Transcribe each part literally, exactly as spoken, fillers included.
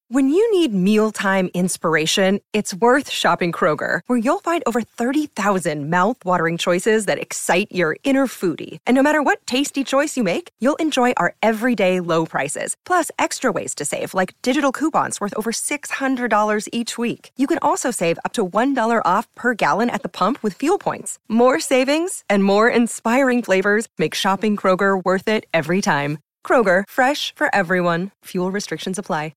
When you need mealtime inspiration, it's worth shopping Kroger, where you'll find over thirty thousand mouth-watering choices that excite your inner foodie. And no matter what tasty choice you make, you'll enjoy our everyday low prices, plus extra ways to save, like digital coupons worth over six hundred dollars each week. You can also save up to one dollar off per gallon at the pump with fuel points. More savings and more inspiring flavors make shopping Kroger worth it every time. Kroger, fresh for everyone. Fuel restrictions apply.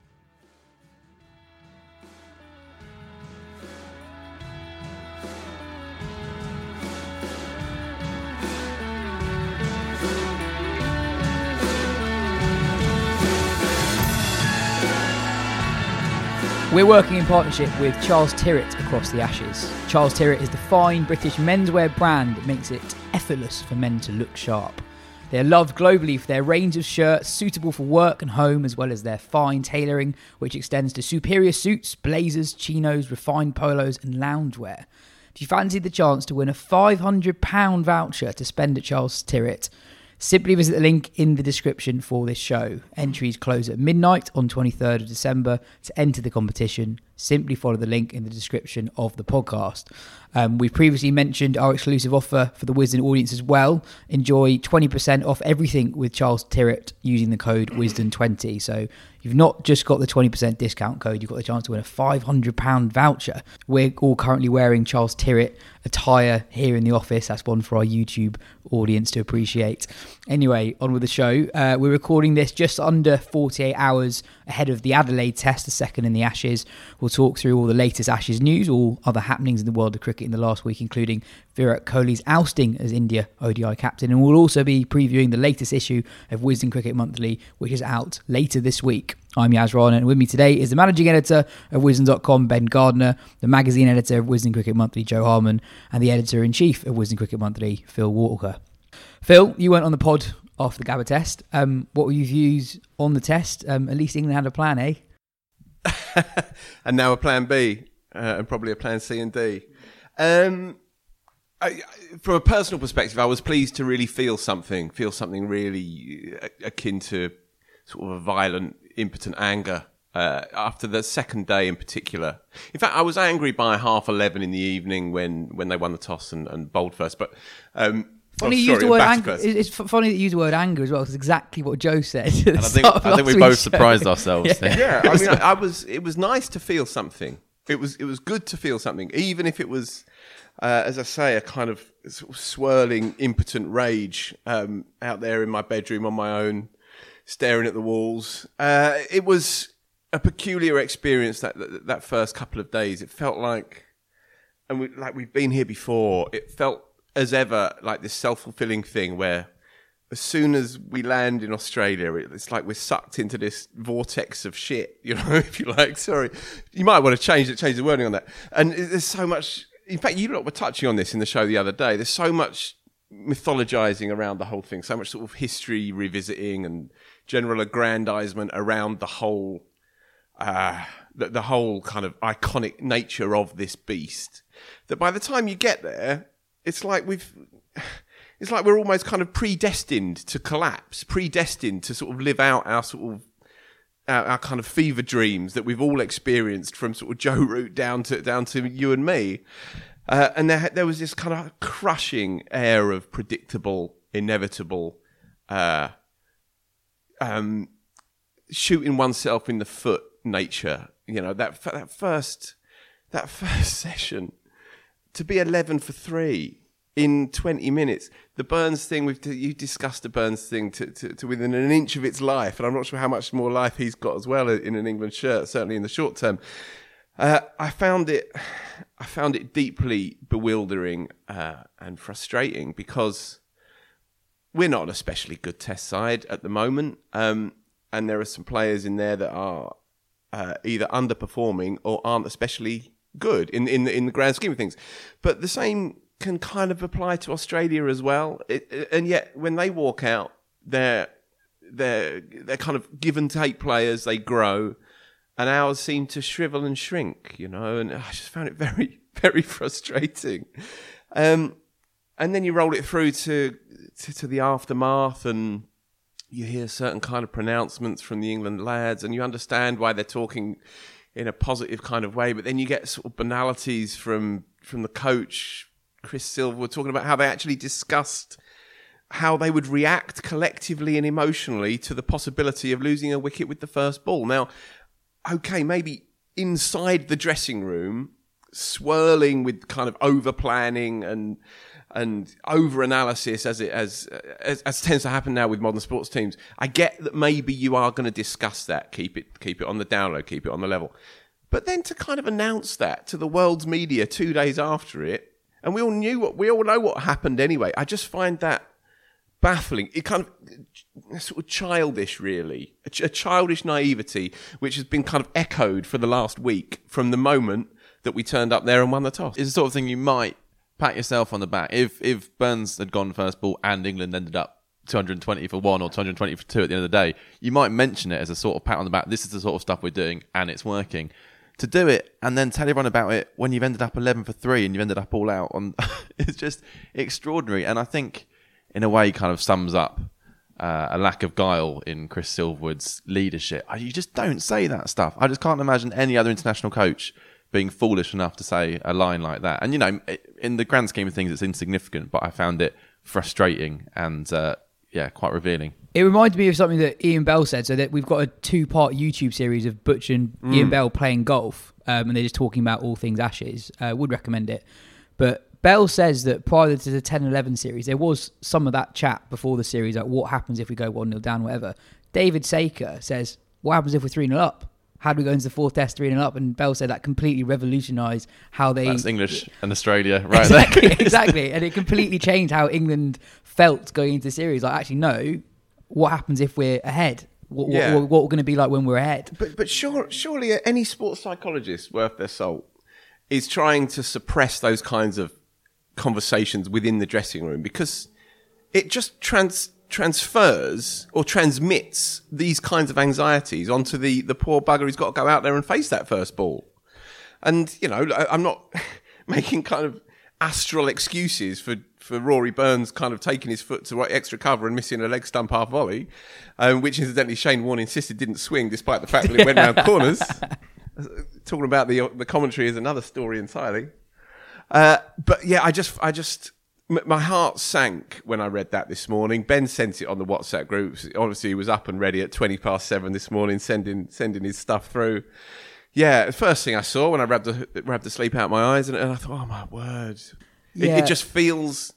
We're working in partnership with Charles Tyrwhitt across the Ashes. Charles Tyrwhitt is the fine British menswear brand that makes it effortless for men to look sharp. They are loved globally for their range of shirts suitable for work and home, as well as their fine tailoring, which extends to superior suits, blazers, chinos, refined polos and loungewear. If you fancy the chance to win a five hundred pounds voucher to spend at Charles Tyrwhitt, simply visit the link in the description for this show. Entries close at midnight on twenty-third of December. To enter the competition, simply follow the link in the description of the podcast. Um, we've previously mentioned our exclusive offer for the Wisden audience as well. Enjoy twenty percent off everything with Charles Tyrwhitt using the code Wisden twenty. So you've not just got the twenty percent discount code, you've got the chance to win a five hundred pounds voucher. We're all currently wearing Charles Tyrwhitt attire here in the office. That's one for our YouTube audience to appreciate. Anyway, on with the show. Uh, we're recording this just under forty-eight hours ahead of the Adelaide Test, the second in the Ashes. We'll talk through all the latest Ashes news, all other happenings in the world of cricket in the last week, including Virat Kohli's ousting as India O D I captain. And we'll also be previewing the latest issue of Wisden Cricket Monthly, which is out later this week. I'm Yaz Rana, and with me today is the managing editor of Wisden dot com, Ben Gardner, the magazine editor of Wisden Cricket Monthly, Joe Harman, and the editor-in-chief of Wisden Cricket Monthly, Phil Walker. Phil, you weren't on the pod after the Gabba Test. Um, what were your views on the Test? Um, at least England had a plan, eh? And now a plan B, uh, and probably a plan C and D. Um, I, from a personal perspective, I was pleased to really feel something, feel something really akin to sort of a violent, impotent anger uh, after the second day in particular. In fact, I was angry by half eleven in the evening when, when they won the toss and, and bowled first. But um, funny, oh, you sorry, used the word anger. first. It's funny that you used the word anger as well. It's exactly what Joe said. And I think, I think we both surprised ourselves. Yeah, yeah I mean, I, I was. It was nice to feel something. It was. It was good to feel something, even if it was, uh, as I say, a kind of, sort of swirling, impotent rage um, out there in my bedroom on my own, staring at the walls. Uh, it was a peculiar experience that, that that first couple of days. It felt like, and we, like we've been here before. It felt as ever like this self-fulfilling thing where as soon as we land in Australia, it's like we're sucked into this vortex of shit, you know, if you like. Sorry. You might want to change it, change the wording on that. And there's so much, in fact, you lot were touching on this in the show the other day. There's so much mythologizing around the whole thing, so much sort of history revisiting and general aggrandizement around the whole, uh, the, the whole kind of iconic nature of this beast, that by the time you get there, it's like we've... It's like we're almost kind of predestined to collapse, predestined to sort of live out our sort of our, our kind of fever dreams that we've all experienced, from sort of Joe Root down to down to you and me. Uh, and there there was this kind of crushing air of predictable, inevitable, uh, um, shooting oneself in the foot nature. You know, that that first that first session to be eleven for three. In twenty minutes, the Burns thing, we've you discussed the Burns thing to, to, to within an inch of its life, and I'm not sure how much more life he's got as well in an England shirt, certainly in the short term. Uh, I found it, I found it deeply bewildering uh, and frustrating, because we're not an especially good Test side at the moment, um, and there are some players in there that are uh, either underperforming or aren't especially good in in in the grand scheme of things. But the same can kind of apply to Australia as well, it, and yet when they walk out, they're they're they're kind of give and take players. They grow, and ours seem to shrivel and shrink, you know. And I just found it very very frustrating. Um, and then you roll it through to, to to the aftermath, and you hear certain kind of pronouncements from the England lads, and you understand why they're talking in a positive kind of way. But then you get sort of banalities from from the coach, Chris Silverwood, talking about how they actually discussed how they would react collectively and emotionally to the possibility of losing a wicket with the first ball. Now, okay, maybe inside the dressing room, swirling with kind of over planning and and over analysis, as it as, as as tends to happen now with modern sports teams. I get that maybe you are going to discuss that, keep it keep it on the down low, keep it on the level, but then to kind of announce that to the world's media two days after it, and we all knew what we all know what happened anyway. I just find that baffling. It kind of sort of childish, really, a, ch- a childish naivety, which has been kind of echoed for the last week from the moment that we turned up there and won the toss. It's the sort of thing you might pat yourself on the back. If if Burns had gone first ball and England ended up two hundred twenty for one or two hundred twenty for two at the end of the day, you might mention it as a sort of pat on the back. This is the sort of stuff we're doing and it's working. To do it and then tell everyone about it when you've ended up eleven for three and you've ended up all out on, it's just extraordinary. And I think, in a way, kind of sums up uh, a lack of guile in Chris Silverwood's leadership. You just don't say that stuff. I just can't imagine any other international coach being foolish enough to say a line like that. And, you know, in the grand scheme of things, it's insignificant, but I found it frustrating and, uh, yeah, quite revealing. It reminded me of something that Ian Bell said, so that we've got a two-part YouTube series of Butch and mm. Ian Bell playing golf, um, and they're just talking about all things Ashes. Uh, would recommend it. But Bell says that prior to the ten eleven series, there was some of that chat before the series, like what happens if we go one nil down, whatever. David Saker says, what happens if we're three nil up? How do we go into the fourth test three nil up? And Bell said that completely revolutionised how they... That's English and Australia right exactly, there. Exactly. And it completely changed how England felt going into the series. Like, actually, no, what happens if we're ahead? What, yeah. what, what we're going to be like when we're ahead? But, but sure, surely any sports psychologist worth their salt is trying to suppress those kinds of conversations within the dressing room, because it just trans transfers or transmits these kinds of anxieties onto the the poor bugger who's got to go out there and face that first ball. And, you know, I'm not making kind of astral excuses for, for Rory Burns kind of taking his foot to extra cover and missing a leg stump half volley, um, which incidentally Shane Warne insisted didn't swing despite the fact that it went round corners. Talking about the the commentary is another story entirely. Uh, but yeah, I just, I just, m- my heart sank when I read that this morning. Ben sent it on the WhatsApp group. Obviously, he was up and ready at twenty past seven this morning, sending sending his stuff through. Yeah, the first thing I saw when I rubbed the, rubbed the sleep out of my eyes, and, and I thought, oh my word, yeah. it, it just feels,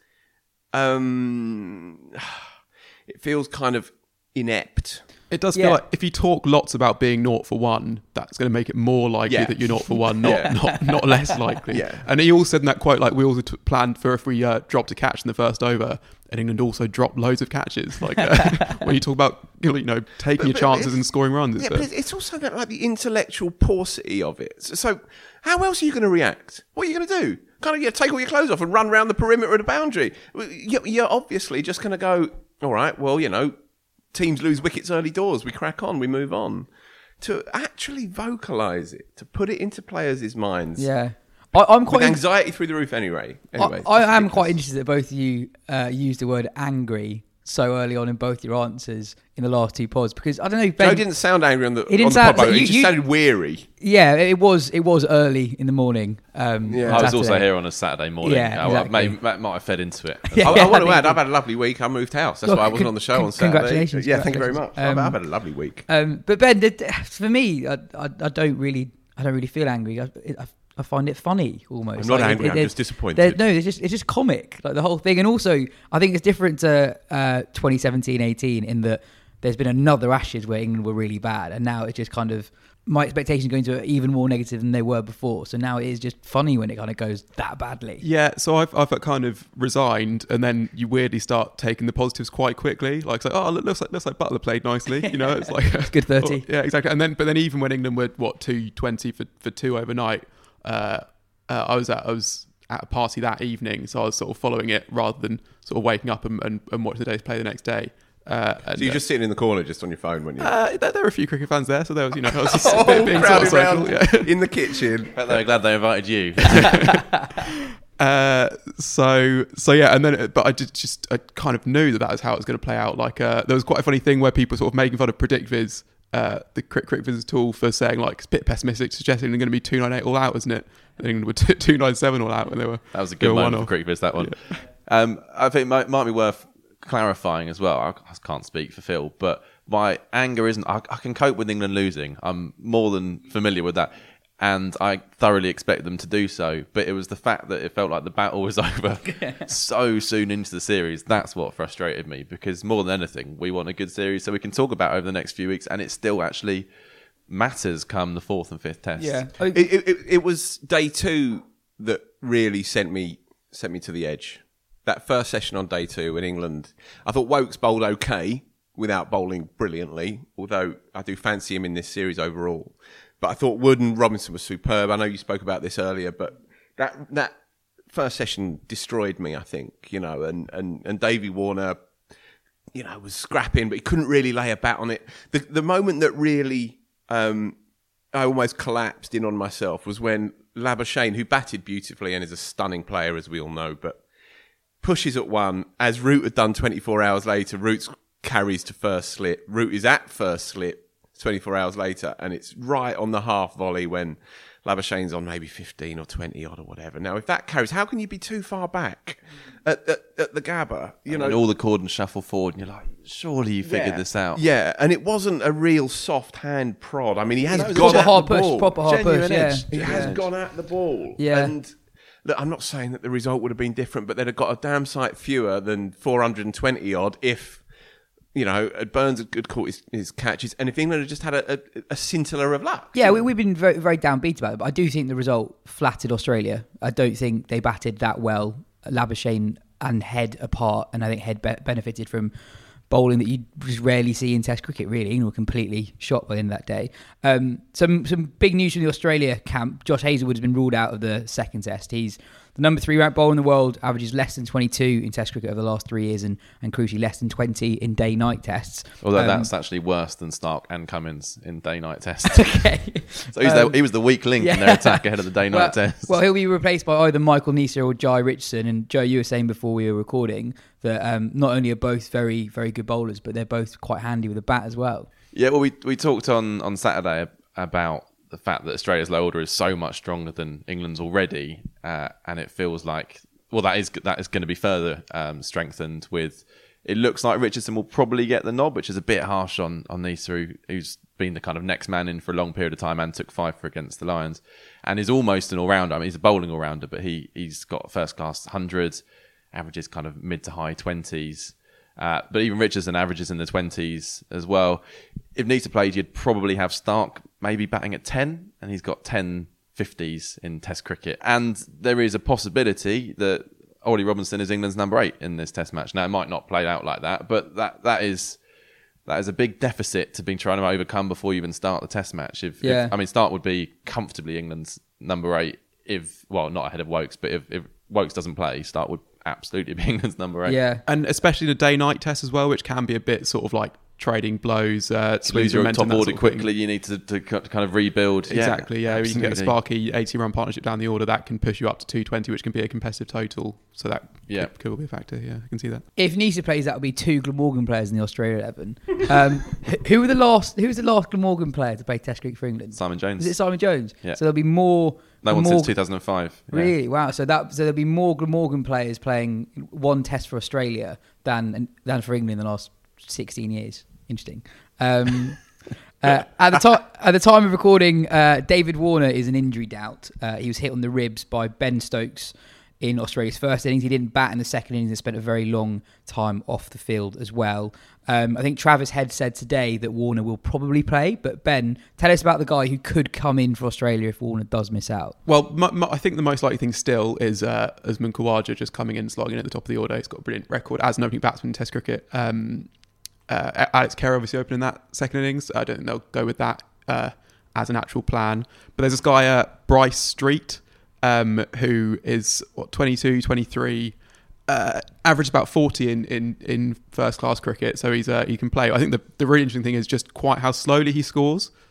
um, it feels kind of inept. It does feel yeah. like if you talk lots about being naught for one, that's going to make it more likely yeah. that you're naught for one, not yeah. not not less likely. Yeah. And he also said in that quote, like, we also t- planned for if we uh, dropped a catch in the first over, and England also dropped loads of catches. Like uh, when you talk about, you know, taking but, your but chances and scoring runs. Yeah, it's, but it's also about, like, the intellectual paucity of it. So, so how else are you going to react? What are you going to do? Kind of, you know, take all your clothes off and run around the perimeter of the boundary? You're, you're obviously just going to go, all right, well, you know, teams lose wickets early doors, we crack on, we move on. To actually vocalise it, to put it into players' minds. Yeah. I, I'm quite with anxiety in- through the roof anyway. Anyway, I, I am quite interested that both of you uh, used the word angry so early on in both your answers in the last two pods, because I don't know, Ben, Joe didn't sound angry on the, he didn't on sound, the pod, so he you, just you, sounded weary. Yeah, it was it was early in the morning. Um, yeah. I was Saturday. also here on a Saturday morning. Yeah, exactly. I, I may, might, might have fed into it. yeah, I, I want to I add, I've had a lovely week. I moved house. That's Look, why I wasn't con- on the show con- on Saturday. Congratulations. Yeah, thank you very much. Um, I've had a lovely week. Um, but Ben, for me, I, I, I don't really, I don't really feel angry. I, I, I find it funny almost. I'm not like, angry. It, it, I'm just disappointed. No, it's just it's just comic, like the whole thing. And also, I think it's different to uh, twenty seventeen eighteen in that there's been another Ashes where England were really bad, and now it's just kind of my expectations going to even more negative than they were before. So now it is just funny when it kind of goes that badly. Yeah, so I've I've kind of resigned, and then you weirdly start taking the positives quite quickly. Like, it's like, oh, looks like looks like Butler played nicely. You know, it's like it's good thirty. Yeah, exactly. And then but then even when England were what two twenty for for two overnight, uh, uh, I was at I was at a party that evening, so I was sort of following it rather than sort of waking up and and, and watch the day's play the next day. Uh, and, so you're uh, just sitting in the corner, just on your phone, weren't you? Uh, there, there were a few cricket fans there, so there was, you know, I was just oh, being, being sort of social, around yeah. in the kitchen. But they were glad they invited you. Uh, so so yeah, and then but I did just I kind of knew that that was how it was going to play out. Like uh, there was quite a funny thing where people sort of making fun of PredictViz, uh, the CricViz tool, for saying like it's a bit pessimistic, suggesting they're going to be two ninety-eight all out, isn't it? I think they were two ninety-seven all out when they were. That was a good one for CricViz, that one. Yeah. Um, I think it might, might be worth clarifying as well. I, I can't speak for Phil, but my anger isn't. I, I can cope with England losing. I'm more than familiar with that. And I thoroughly expect them to do so. But it was the fact that it felt like the battle was over so soon into the series. That's what frustrated me, because more than anything, we want a good series so we can talk about it over the next few weeks, and it still actually matters come the fourth and fifth test. Yeah, it, it, it was day two that really sent me sent me to the edge. That first session on day two in England, I thought Woakes bowled okay without bowling brilliantly, although I do fancy him in this series overall. But I thought Wood and Robinson was superb. I know you spoke about this earlier, but that that first session destroyed me, I think, you know, and, and, and Davey Warner, you know, was scrapping, but he couldn't really lay a bat on it. The the moment that really um, I almost collapsed in on myself was when Labuschagne, who batted beautifully and is a stunning player, as we all know, but pushes at one, as Root had done twenty-four hours later. Root's carries to first slip. Root is at first slip twenty-four hours later, and it's right on the half volley when Labuschagne's on maybe fifteen or twenty odd or whatever. Now, if that carries, how can you be too far back at, at, at the Gabba? You and know, all the cordons shuffle forward, and you're like, surely you figured yeah, this out. Yeah, and it wasn't a real soft hand prod. I mean, he has no, gone proper at hard the push, ball. proper hard Genuine push. edge. Yeah, He yeah. has gone at the ball. Yeah. And look, I'm not saying that the result would have been different, but they'd have got a damn sight fewer than four hundred twenty odd if, you know, Burns had caught his, his catches, and if England had just had a, a, a scintilla of luck. Yeah, we, we've been very, very downbeat about it, but I do think the result flattered Australia. I don't think they batted that well. Labuschagne and Head apart, and I think Head be- benefited from bowling that you just rarely see in Test cricket, really. England were completely shot by the end of that day. Um, some some big news from the Australia camp. Josh Hazlewood has been ruled out of the second Test. He's the number three ranked bowler in the world, averages less than twenty-two in Test cricket over the last three years, and, and crucially less than twenty in day-night tests. Although um, that's actually worse than Stark and Cummins in day-night tests. Okay. So he's um, the, he was the weak link yeah. in their attack ahead of the day-night well, test. Well, he'll be replaced by either Michael Neser or Jai Richardson. And Joe, you were saying before we were recording that um, not only are both very, very good bowlers, but they're both quite handy with a bat as well. Yeah, well, we we talked on, on Saturday about the fact that Australia's low order is so much stronger than England's already, uh, and it feels like, well, that is that is going to be further um, strengthened with. It looks like Richardson will probably get the nod, which is a bit harsh on on Neser, who's been the kind of next man in for a long period of time and took five for against the Lions, and is almost an all-rounder. I mean, he's a bowling all-rounder, but he he's got first class hundreds, averages kind of mid to high twenties. Uh, but even Richardson averages in the twenties as well. If Neser played, you'd probably have Stark maybe batting at ten, and he's got ten fifties in Test cricket. And there is a possibility that Ollie Robinson is England's number eight in this Test match. Now, it might not play out like that, but that that is that is a big deficit to be trying to overcome before you even start the Test match. If, yeah. if I mean, Stark would be comfortably England's number eight if, well, not ahead of Woakes, but if, if Woakes doesn't play, Stark would absolutely be England's number eight. Yeah. And especially the day-night test as well, which can be a bit sort of like trading blows, uh, lose your top order sort quickly, you need to, to kind of rebuild. Exactly, yeah. yeah. You can get a absolutely. sparky eighty-run partnership down the order, that can push you up to two twenty, which can be a competitive total. So that yeah. could, could be a factor, yeah, I can see that. If Neser plays, that would be two Glamorgan players in the Australia eleven. Um, who were the last Who was the last Glamorgan player to play Test cricket for England? Simon Jones. Was it Simon Jones? Yeah. So there'll be more... No one more, since two thousand five. Yeah. Really? Wow. So that so there'll be more Glamorgan players playing one Test for Australia than than for England in the last sixteen years. Interesting. Um, uh, at the time at the time of recording, uh, David Warner is an injury doubt. Uh, he was hit on the ribs by Ben Stokes in Australia's first innings. He didn't bat in the second innings and spent a very long time off the field as well. Um, I think Travis Head said today that Warner will probably play, but Ben, tell us about the guy who could come in for Australia if Warner does miss out. Well, m- m- I think the most likely thing still is uh, Usman Khawaja just coming in, slogging at the top of the order. He's got a brilliant record as an opening batsman in Test cricket. Um, uh, Alex Kerr obviously opening that second innings. I don't think they'll go with that uh, as an actual plan. But there's this guy, uh, Bryce Street, um, who is what twenty-two, twenty-three, uh, averaged about forty in, in, in first class cricket. So he's uh, he can play. I think the, the really interesting thing is just quite how slowly he scores.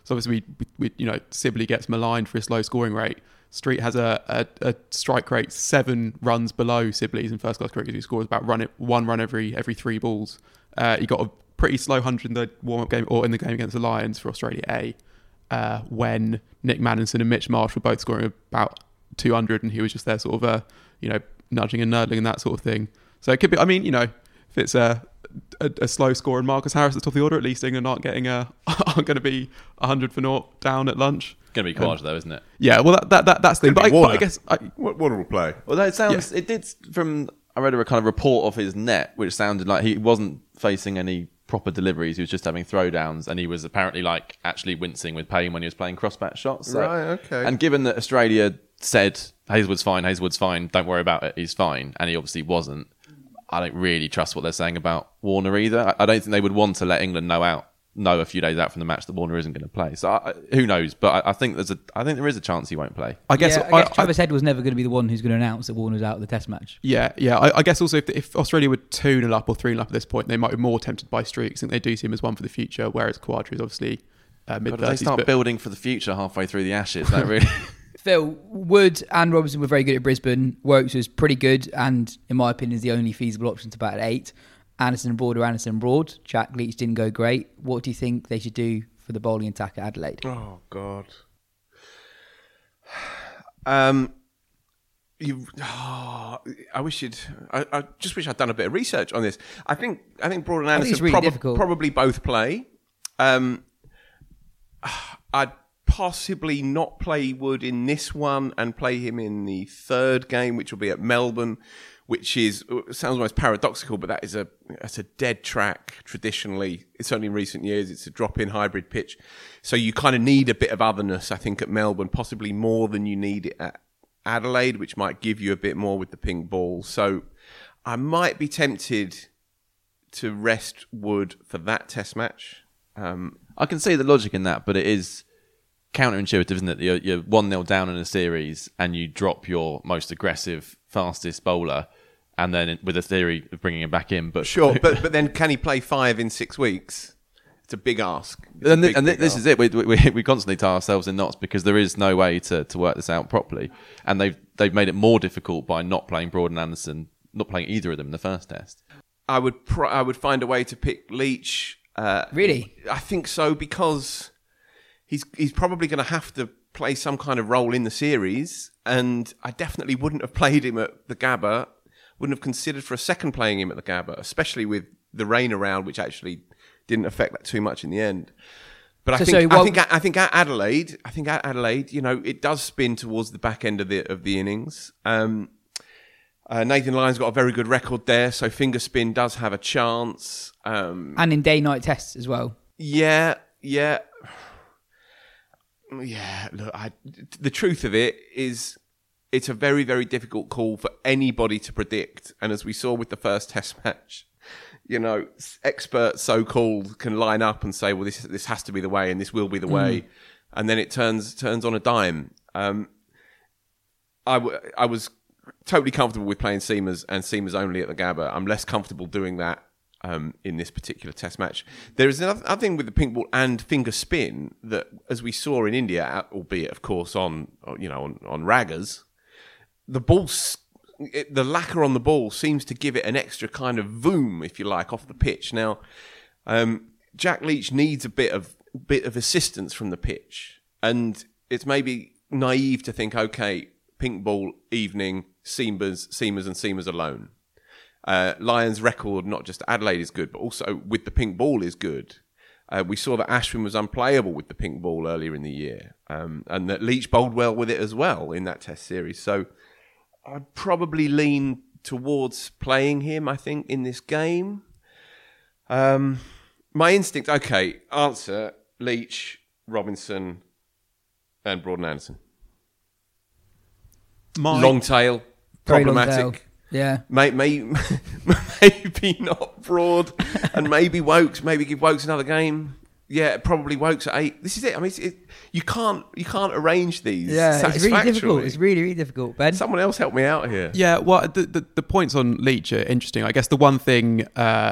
So obviously, we, we you know, Sibley gets maligned for his low scoring rate. Street has a, a, a strike rate seven runs below Sibley's in first class cricket. He scores about run it, one run every every three balls. Uh, he got a pretty slow hundred in the warm up game or in the game against the Lions for Australia A, uh, when Nick Manninson and Mitch Marsh were both scoring about two hundred, and he was just there, sort of, uh, you know, nudging and nurdling and that sort of thing. So it could be. I mean, you know, if it's a a, a slow score and Marcus Harris at the top of the order, at least England aren't getting a aren't going to be a hundred for naught down at lunch. Going to be Khawaja um, though, isn't it? Yeah, well, that, that, that that's the thing. But I, but I guess I, Warner will play. Well, it sounds. Yeah. It did from. I read a kind of report of his net, which sounded like he wasn't facing any proper deliveries. He was just having throwdowns, and he was apparently like actually wincing with pain when he was playing crossbat shots. So, right. Okay. And given that Australia said Hazelwood's fine, Hazelwood's fine, don't worry about it, he's fine, and he obviously wasn't. I don't really trust what they're saying about Warner either. I, I don't think they would want to let England know out. know a few days out from the match that Warner isn't going to play. So I, who knows? But I, I think there's a, I think there is a chance he won't play. I guess, yeah, I guess I, Travis I, Head was never going to be the one who's going to announce that Warner's out of the Test match. Yeah, yeah. I, I guess also if, if Australia were two nil up or three nil up at this point, they might be more tempted by Street. I think they do see him as one for the future, whereas Khawaja is obviously uh, mid thirties. They start but... building for the future halfway through the Ashes. That really. Phil, Wood and Robinson were very good at Brisbane. Wokes was pretty good, and in my opinion, is the only feasible option to bat at eight. Anderson and Broad or Anderson and Broad. Jack Leach didn't go great. What do you think they should do for the bowling attack at Adelaide? Oh God. Um, you. Oh, I wish you'd. I, I just wish I'd done a bit of research on this. I think. I think Broad and Anderson really prob- probably both play. Um, I'd possibly not play Wood in this one and play him in the third game, which will be at Melbourne. Which is sounds almost paradoxical, but that is a that's a dead track traditionally. It's only in recent years. It's a drop-in hybrid pitch, so you kind of need a bit of otherness, I think, at Melbourne, possibly more than you need it at Adelaide, which might give you a bit more with the pink ball. So I might be tempted to rest Wood for that Test match. Um, I can see the logic in that, but it is counterintuitive, isn't it? You're, you're one nil down in a series and you drop your most aggressive, fastest bowler, and then with a theory of bringing him back in. But sure, but but then can he play five in six weeks? It's a big ask. And, big, and big this ask. is it. We, we we constantly tie ourselves in knots because there is no way to, to work this out properly, and they've they've made it more difficult by not playing Broad and Anderson, not playing either of them in the first Test. I would pr- I would find a way to pick Leach. Uh, really, I think so because he's he's probably going to have to play some kind of role in the series, and I definitely wouldn't have played him at the Gabba. Wouldn't have considered for a second playing him at the Gabba, especially with the rain around, which actually didn't affect that too much in the end. But I so, think sorry, well, I think at, I think at Adelaide, I think at Adelaide, you know, it does spin towards the back end of the of the innings. Um, uh, Nathan Lyon's got a very good record there, so finger spin does have a chance. Um, and in day-night tests as well. Yeah, yeah, yeah. Look, I, the truth of it is, it's a very, very difficult call for anybody to predict. And as we saw with the first Test match, you know, experts, so-called, can line up and say, well, this this has to be the way and this will be the way. Mm. And then it turns turns on a dime. Um, I, w- I was totally comfortable with playing Seamers and Seamers only at the Gabba. I'm less comfortable doing that um, in this particular Test match. There is another, another thing with the pink ball and finger spin that, as we saw in India, albeit, of course, on, you know, on, on raggers, the ball, it, the lacquer on the ball seems to give it an extra kind of voom, if you like, off the pitch. Now, um, Jack Leach needs a bit of bit of assistance from the pitch, and it's maybe naive to think, okay, pink ball evening, Seamers, Seamers, and Seamers alone. Uh, Lyon's record, not just Adelaide, is good, but also with the pink ball is good. Uh, we saw that Ashwin was unplayable with the pink ball earlier in the year, um, and that Leach bowled well with it as well in that Test series. So I'd probably lean towards playing him, I think, in this game. Um, my instinct, okay, answer, Leach, Robinson, and Broad and Anderson. My, long tail, problematic. Long tail. Yeah. May, may, maybe not Broad, and maybe Wokes, maybe give Wokes another game. Yeah, probably Wokes at eight. This is it. I mean, it's, it, you can't you can't arrange these. Yeah, it's really difficult. It's really really difficult. Ben, someone else help me out here. Yeah, well, the the, the points on Leach are interesting. I guess the one thing uh,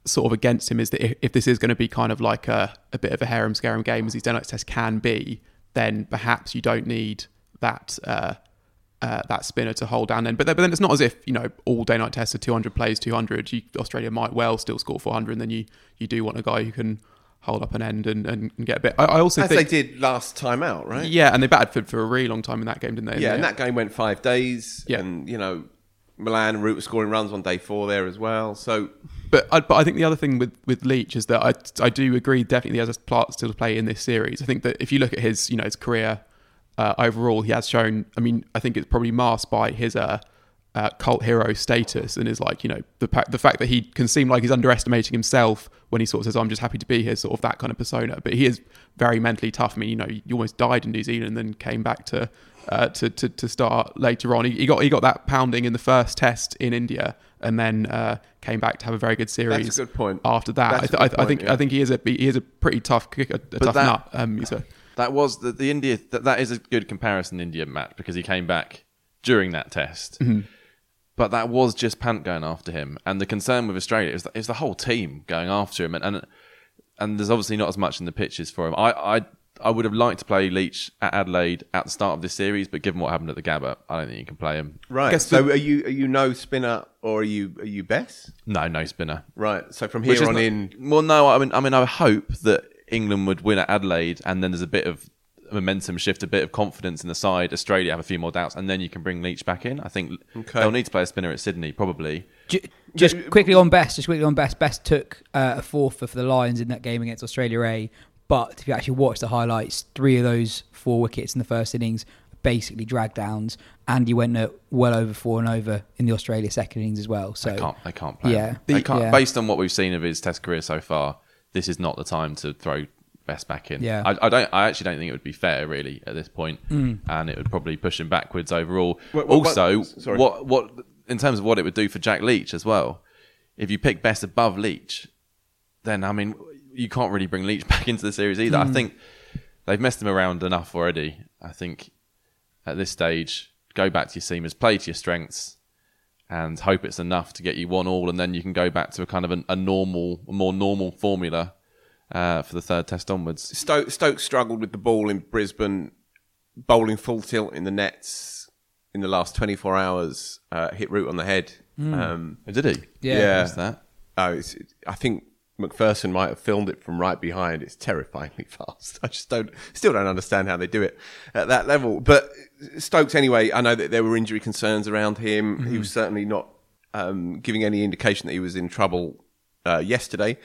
sort of against him is that if, if this is going to be kind of like a, a bit of a harem scarum game as these day-night tests can be, then perhaps you don't need that uh, uh, that spinner to hold down then. But, then. but then it's not as if, you know, all day-night tests are two hundred plays, two hundred. You, Australia might well still score four hundred, and then you, you do want a guy who can hold up an end and, and, and get a bit. I, I also As think... they did last time out, right? Yeah, and they batted for, for a really long time in that game, didn't they? Yeah, and that game went five days. Yeah. And, you know, Milan and Root were scoring runs on day four there as well. So... But I, but I think the other thing with, with Leach is that I I do agree definitely he has a part still to play in this series. I think that if you look at his you know his career uh, overall, he has shown. I mean, I think it's probably masked by his uh, uh, cult hero status and is like you know the the fact that he can seem like he's underestimating himself when he sort of says, "I'm just happy to be here," sort of that kind of persona. But he is very mentally tough. I mean, you know, he almost died in New Zealand and then came back to uh, to, to to start later on. He, he got he got that pounding in the first test in India. And then uh, came back to have a very good series. That's a good point. After that, That's I, th- I, th- point, I think yeah. I think he is a he is a pretty tough kicker, a tough that, nut. Um, he's a, that was the, the India. That, that is a good comparison, India match, because he came back during that test. Mm-hmm. But that was just Pant going after him, and the concern with Australia is that is the whole team going after him, and, and and there's obviously not as much in the pitches for him. I. I I would have liked to play Leach at Adelaide at the start of this series, but given what happened at the Gabba, I don't think you can play him. Right. So are you are you no spinner or are you are you Bess? No, no spinner. Right. So from Which here is on not- in, Well, no. I mean, I mean, I hope that England would win at Adelaide, and then there's a bit of momentum shift, a bit of confidence in the side. Australia have a few more doubts, and then you can bring Leach back in. I think Okay. they'll need to play a spinner at Sydney, probably. Ju- Just quickly on Best, just quickly on Best. Best took uh, a fourth for the Lions in that game against Australia A. But if you actually watch the highlights, three of those four wickets in the first innings basically drag downs, and you went at well over four and over in the Australia second innings as well. So They can't. They can't play. Yeah. him. They The- can't. yeah. Based on what we've seen of his Test career so far, this is not the time to throw Best back in. Yeah. I, I don't. I actually don't think it would be fair, really, at this point, and it would probably push him backwards overall. What- what- also, what- sorry. what what in terms of what it would do for Jack Leach as well, if you pick Best above Leach, then I mean, you can't really bring Leach back into the series either. I think they've messed him around enough already. I think at this stage, go back to your seamers, play to your strengths, and hope it's enough to get you one all, and then you can go back to a kind of a, a normal, a more normal formula uh, for the third test onwards. Stoke, Stoke struggled with the ball in Brisbane, bowling full tilt in the nets in the last twenty-four hours, uh, hit Root on the head. Um, Oh, did he? Yeah. Yeah. What's that? oh, it's, I think McPherson might have filmed it from right behind. It's terrifyingly fast. I just don't, still don't understand how they do it at that level. But Stokes, anyway, I know that there were injury concerns around him. Mm-hmm. He was certainly not um, giving any indication that he was in trouble uh, yesterday.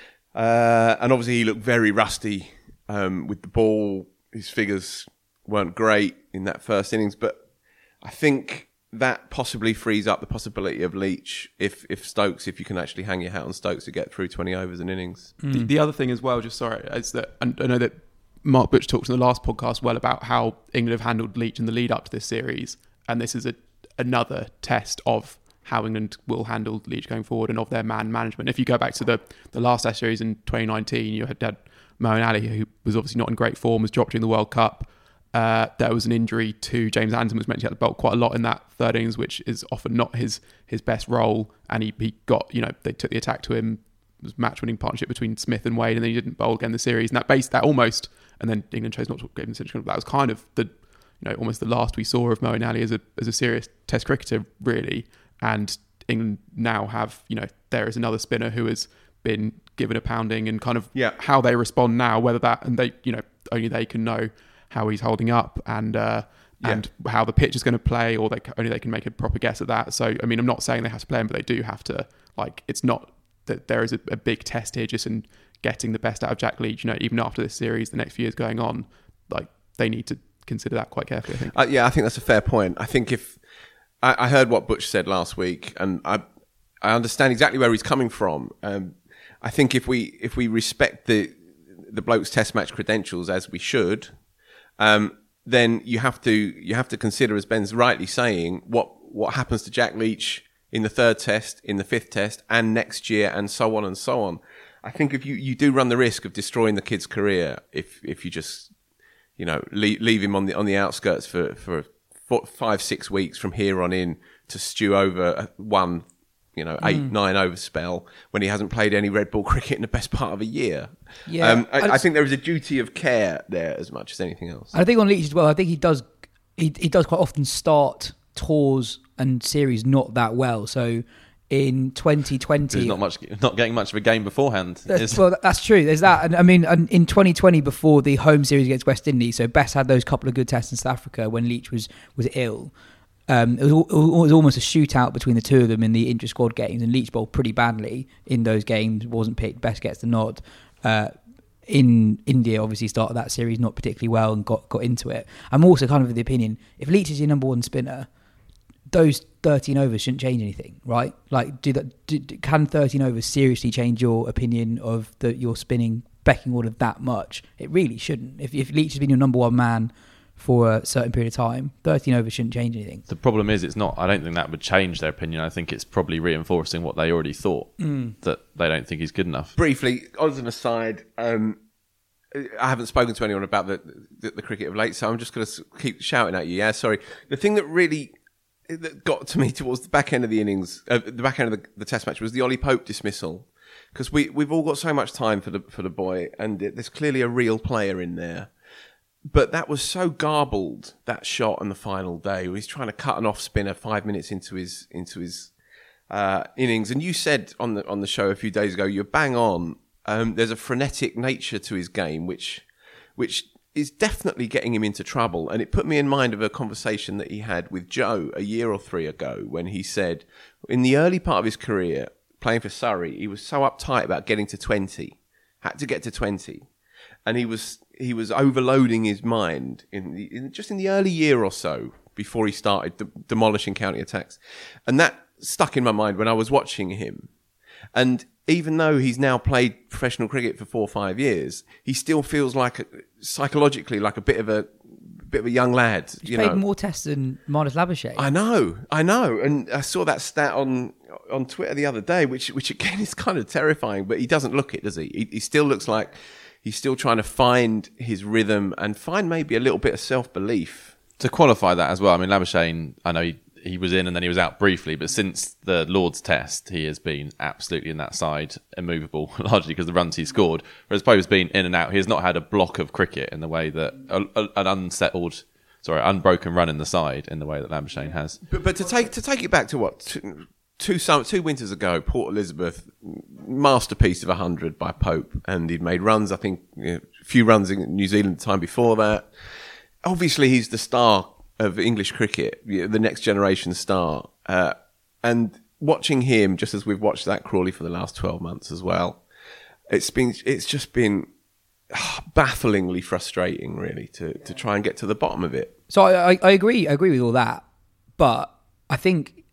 Uh, and obviously he looked very rusty um, with the ball. His figures weren't great in that first innings, but I think that possibly frees up the possibility of Leach if, if Stokes, if you can actually hang your hat on Stokes to get through twenty overs and innings. Mm. The, the other thing as well, just sorry, is that I know that Mark Butch talked in the last podcast well about how England have handled Leach in the lead up to this series, and this is a another test of how England will handle Leach going forward and of their man management. If you go back to the, the last Test series in twenty nineteen, you had, had Moeen Ali, who was obviously not in great form, was dropped during the World Cup. Uh, there was an injury to James Anderson, was meant to get the belt quite a lot in that third innings, which is often not his his best role. And he, he got, you know, they took the attack to him. It was match winning partnership between Smith and Wade, and then he didn't bowl again the series. And that base that almost, and then England chose not to give him the century. That was kind of the, you know, almost the last we saw of Moeen Ali as a as a serious Test cricketer, really. And England now have, you know, there is another spinner who has been given a pounding, and kind of yeah. how they respond now, whether that, and they, you know, only they can know how he's holding up, and uh, yeah. and how the pitch is going to play, or they only they can make a proper guess at that. So, I mean, I'm not saying they have to play him, but they do have to. Like, it's not that there is a, a big test here just in getting the best out of Jack Leach. You know, even after this series, the next few years going on, like, they need to consider that quite carefully, I think. Uh, yeah, I think that's a fair point. I think if I, I heard what Butch said last week, and I I understand exactly where he's coming from. Um, I think if we if we respect the the bloke's Test match credentials as we should. Um, then you have to you have to consider, as Ben's rightly saying, what what happens to Jack Leach in the third test, in the fifth test, and next year, and so on and so on. I think if you, you do run the risk of destroying the kid's career if if you just you know leave, leave him on the on the outskirts for for four, five six weeks from here on in to stew over one you know, eight, mm. nine over spell when he hasn't played any red ball cricket in the best part of a year. Yeah, um, I, I think there is a duty of care there as much as anything else. I think on Leach as well, I think he does he, he does quite often start tours and series not that well. So in twenty twenty, he's not much, not getting much of a game beforehand. That's, well, that's true. There's that, and I mean, and in twenty twenty, before the home series against West Indies, so Best had those couple of good tests in South Africa when Leach was was ill. Um, it, was, it was almost a shootout between the two of them in the intra-squad games, and Leach bowled pretty badly in those games, wasn't picked, Best gets the nod. Uh, in India, obviously started that series not particularly well and got, got into it. I'm also kind of of the opinion, if Leach is your number one spinner, those thirteen overs shouldn't change anything, right? Like, do that? Do, can thirteen overs seriously change your opinion of the, your spinning pecking order that much? It really shouldn't. If, if Leach has been your number one man for a certain period of time, thirteen overs shouldn't change anything. The problem is it's not, I don't think that would change their opinion. I think it's probably reinforcing what they already thought, mm. that they don't think he's good enough. Briefly, as an aside, um, I haven't spoken to anyone about the, the, the cricket of late, so I'm just going to keep shouting at you. Yeah, sorry. The thing that really that got to me towards the back end of the innings, uh, the back end of the, the Test match, was the Ollie Pope dismissal. Because we, we've all got so much time for the, for the boy, and it, there's clearly a real player in there. But that was so garbled, that shot on the final day, where he's trying to cut an off spinner five minutes into his into his uh, innings. And you said on the on the show a few days ago, you're bang on. Um, there's a frenetic nature to his game, which which is definitely getting him into trouble. And it put me in mind of a conversation that he had with Joe a year or three ago, when he said, in the early part of his career, playing for Surrey, he was so uptight about getting to twenty, had to get to twenty. And he was he was overloading his mind in, the, in just in the early year or so before he started de- demolishing county attacks, and that stuck in my mind when I was watching him. And even though he's now played professional cricket for four or five years, he still feels like a, psychologically like a bit of a bit of a young lad. He's you played know. more tests than Marnus Labuschagne. I know, I know, and I saw that stat on on Twitter the other day, which which again is kind of terrifying. But he doesn't look it, does he? He, he still looks like he's still trying to find his rhythm and find maybe a little bit of self-belief. To qualify that as well, I mean, Labuschagne, I know he, he was in and then he was out briefly, but since the Lord's Test, he has been absolutely in that side, immovable, largely because of the runs he scored. Whereas Pope's been in and out. He has not had a block of cricket in the way that a, a, an unsettled, sorry, unbroken run in the side in the way that Labuschagne has. But, but to take to take it back to what two two, summer, two winters ago, Port Elizabeth, masterpiece of a hundred by Pope, and he'd made runs. I think you know, a few runs in New Zealand the time before that. Obviously, he's the star of English cricket, the next generation star. Uh, and watching him, just as we've watched Zach Crawley for the last twelve months as well, it's been it's just been bafflingly frustrating, really, to, to try and get to the bottom of it. So I, I, I agree, I agree with all that, but I think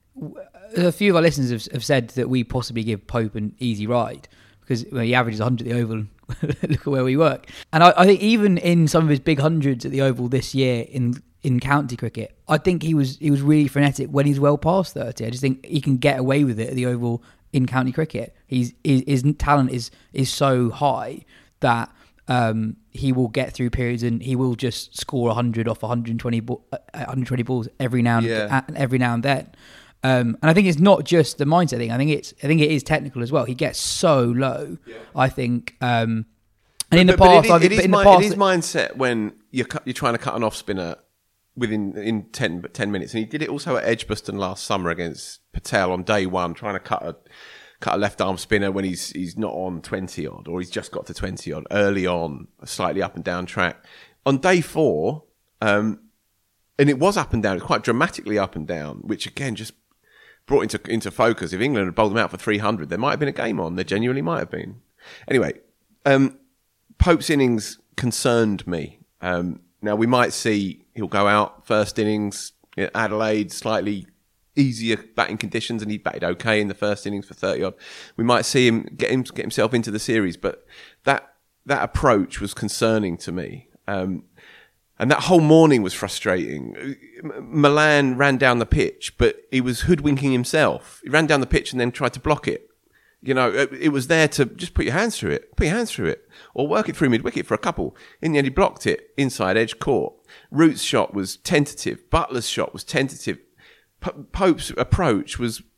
a few of our listeners have, have said that we possibly give Pope an easy ride because well, he averages one hundred at the Oval. Look at where we work. And I, I think even in some of his big hundreds at the Oval this year in in county cricket, I think he was he was really frenetic when he's well past thirty. I just think he can get away with it at the Oval in county cricket. He's his, his talent is is so high that um, he will get through periods and he will just score one hundred off one hundred twenty, ball, uh, one hundred twenty balls every now and yeah. every now and then. Um, and I think it's not just the mindset thing. I think it's I think it is technical as well. He gets so low. Yeah. I think, um, and but, in the but, past, but it is, I've, it in the my, past, it is mindset when you're cu- you're trying to cut an off spinner within in ten, ten minutes, and he did it also at Edgbaston last summer against Patel on day one, trying to cut a cut a left arm spinner when he's he's not on twenty odd, or he's just got to twenty odd early on, slightly up and down track. On day four, um, and it was up and down, quite dramatically up and down, which again just brought into into focus. If England had bowled them out for three hundred, there might have been a game on. There genuinely might have been. Anyway, um, Pope's innings concerned me. Um, now, we might see he'll go out first innings, you know, Adelaide, slightly easier batting conditions, and he batted okay in the first innings for thirty odd. We might see him get him get himself into the series, but that that approach was concerning to me. Um, And that whole morning was frustrating. Milan ran down the pitch, but he was hoodwinking himself. He ran down the pitch and then tried to block it. You know, it was there to just put your hands through it, put your hands through it, or work it through mid-wicket for a couple. In the end, he blocked it inside edge court. Root's shot was tentative. Butler's shot was tentative. P- Pope's approach was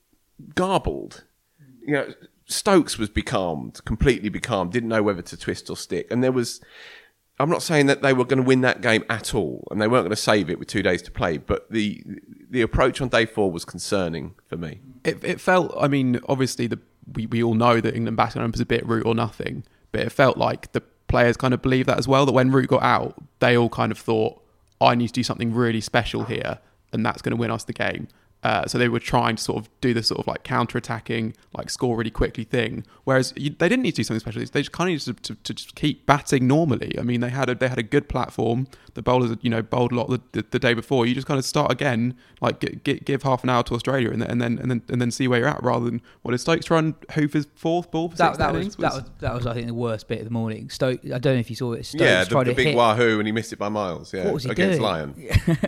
garbled. You know, Stokes was becalmed, completely becalmed, didn't know whether to twist or stick. And there was, I'm not saying that they were going to win that game at all, and they weren't going to save it with two days to play, but the the approach on day four was concerning for me. It, it felt, I mean, obviously the we, we all know that England batting was a bit root or nothing, but it felt like the players kind of believed that as well, that when Root got out, they all kind of thought, I need to do something really special here, and that's going to win us the game. Uh, so they were trying to sort of do this sort of like counter-attacking, like score really quickly thing. Whereas you, they didn't need to do something special. They just kind of needed to, to, to just keep batting normally. I mean, they had a they had a good platform. The bowlers, had, you know, bowled a lot the, the, the day before. You just kind of start again, like get, get, give half an hour to Australia, and then and then and then and then see where you're at. Rather than what did Stokes run? Hoover's fourth ball for that, six that innings? was, was that was that was I think the worst bit of the morning. Stokes, I don't know if you saw it. Stokes yeah, the, tried the to big hit. wahoo, and he missed it by miles. Yeah, What was he against doing? Lyon.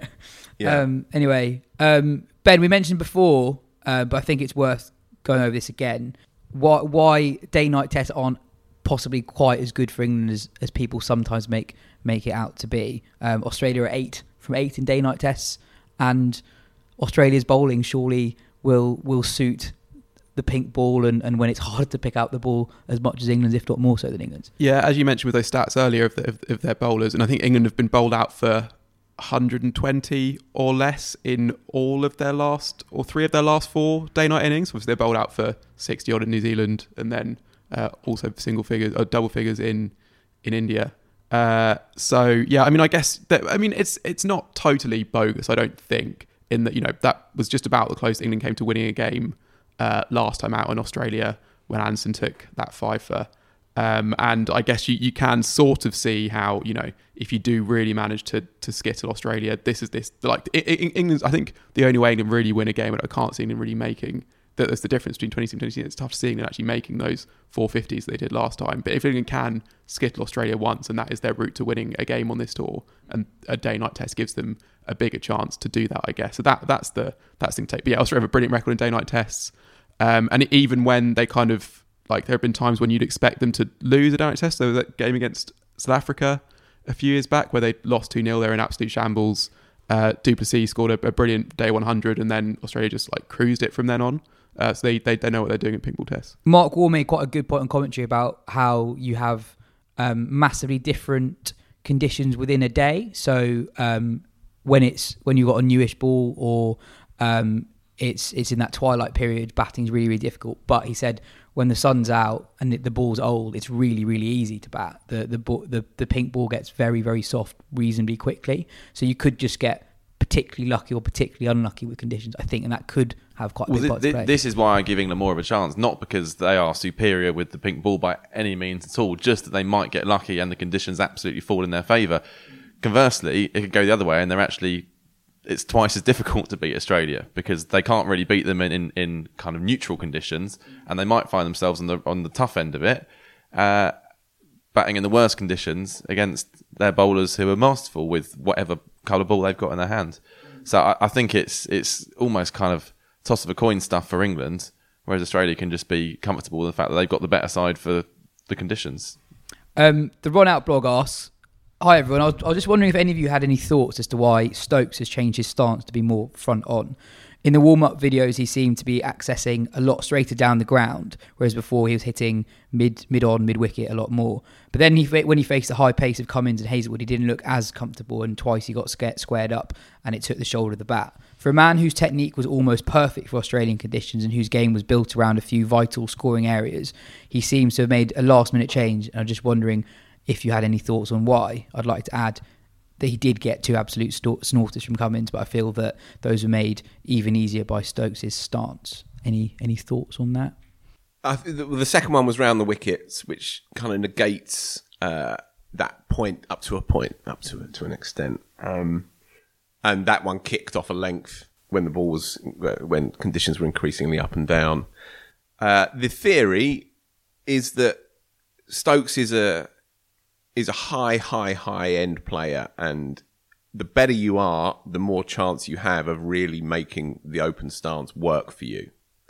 yeah. Um, anyway, um, Ben, we mentioned before, uh, but I think it's worth going over this again. Why, why day-night tests aren't possibly quite as good for England as, as people sometimes make make it out to be. Um, Australia are eight from eight in day-night tests, and Australia's bowling surely will will suit the pink ball, and, and when it's hard to pick out the ball as much as England's, if not more so than England's. Yeah, as you mentioned with those stats earlier of, the, of, of their bowlers, and I think England have been bowled out for one hundred twenty or less in all of their last, or three of their last four day-night innings. Obviously, they're bowled out for sixty odd in New Zealand, and then uh, also single figures or double figures in in India. Uh, so yeah, I mean, I guess that I mean it's it's not totally bogus. I don't think in that you know that was just about the closest England came to winning a game uh, last time out in Australia when Anderson took that fifer. Um, and I guess you, you can sort of see how, you know, if you do really manage to to skittle Australia, this is this, like, England's, I think the only way England really win a game, and I can't see England really making, that there's the difference between twenty seventeen and twenty eighteen. It's tough to see England actually making those four fifties they did last time. But if England can skittle Australia once, and that is their route to winning a game on this tour, and a day-night test gives them a bigger chance to do that, I guess. So that that's the that's the thing to take. But yeah, Australia have a brilliant record in day-night tests. Um, and even when they kind of, like, there have been times when you'd expect them to lose a day-night test. There was that game against South Africa a few years back where they lost two nil. They're in absolute shambles. Uh, du Plessis scored a, a brilliant day one hundred, and then Australia just like cruised it from then on. Uh, so they, they they know what they're doing in pink ball tests. Mark Waugh made quite a good point in commentary about how you have um, massively different conditions within a day. So um, when it's when you've got a newish ball, or um, it's it's in that twilight period, batting's really really difficult. But he said, when the sun's out and the ball's old, it's really, really easy to bat. The the the the pink ball gets very, very soft reasonably quickly. So you could just get particularly lucky or particularly unlucky with conditions, I think, and that could have quite a well, big part th- to play. This is why I give England more of a chance, not because they are superior with the pink ball by any means at all, just that they might get lucky and the conditions absolutely fall in their favour. Conversely, it could go the other way, and they're actually... it's twice as difficult to beat Australia because they can't really beat them in, in, in kind of neutral conditions, and they might find themselves on the on the tough end of it, uh, batting in the worst conditions against their bowlers who are masterful with whatever colour ball they've got in their hand. So I, I think it's it's almost kind of toss of a coin stuff for England, whereas Australia can just be comfortable with the fact that they've got the better side for the conditions. Um, the Run Out blog asks, hi everyone, I was, I was just wondering if any of you had any thoughts as to why Stokes has changed his stance to be more front on. In the warm-up videos, he seemed to be accessing a lot straighter down the ground, whereas before he was hitting mid, mid-on, mid-wicket a lot more. But then he, when he faced the high pace of Cummins and Hazelwood, he didn't look as comfortable, and twice he got scared, squared up and it took the shoulder of the bat. For a man whose technique was almost perfect for Australian conditions and whose game was built around a few vital scoring areas, he seems to have made a last-minute change, and I'm just wondering if you had any thoughts on why. I'd like to add that he did get two absolute snorters from Cummins, but I feel that those were made even easier by Stokes' stance. Any any thoughts on that? I th- the, the second one was round the wickets, which kind of negates uh, that point up to a point, up to to an extent. Um, and that one kicked off a length when the ball was when conditions were increasingly up and down. Uh, the theory is that Stokes is a is a high, high, high end player, and the better you are, the more chance you have of really making the open stance work for you.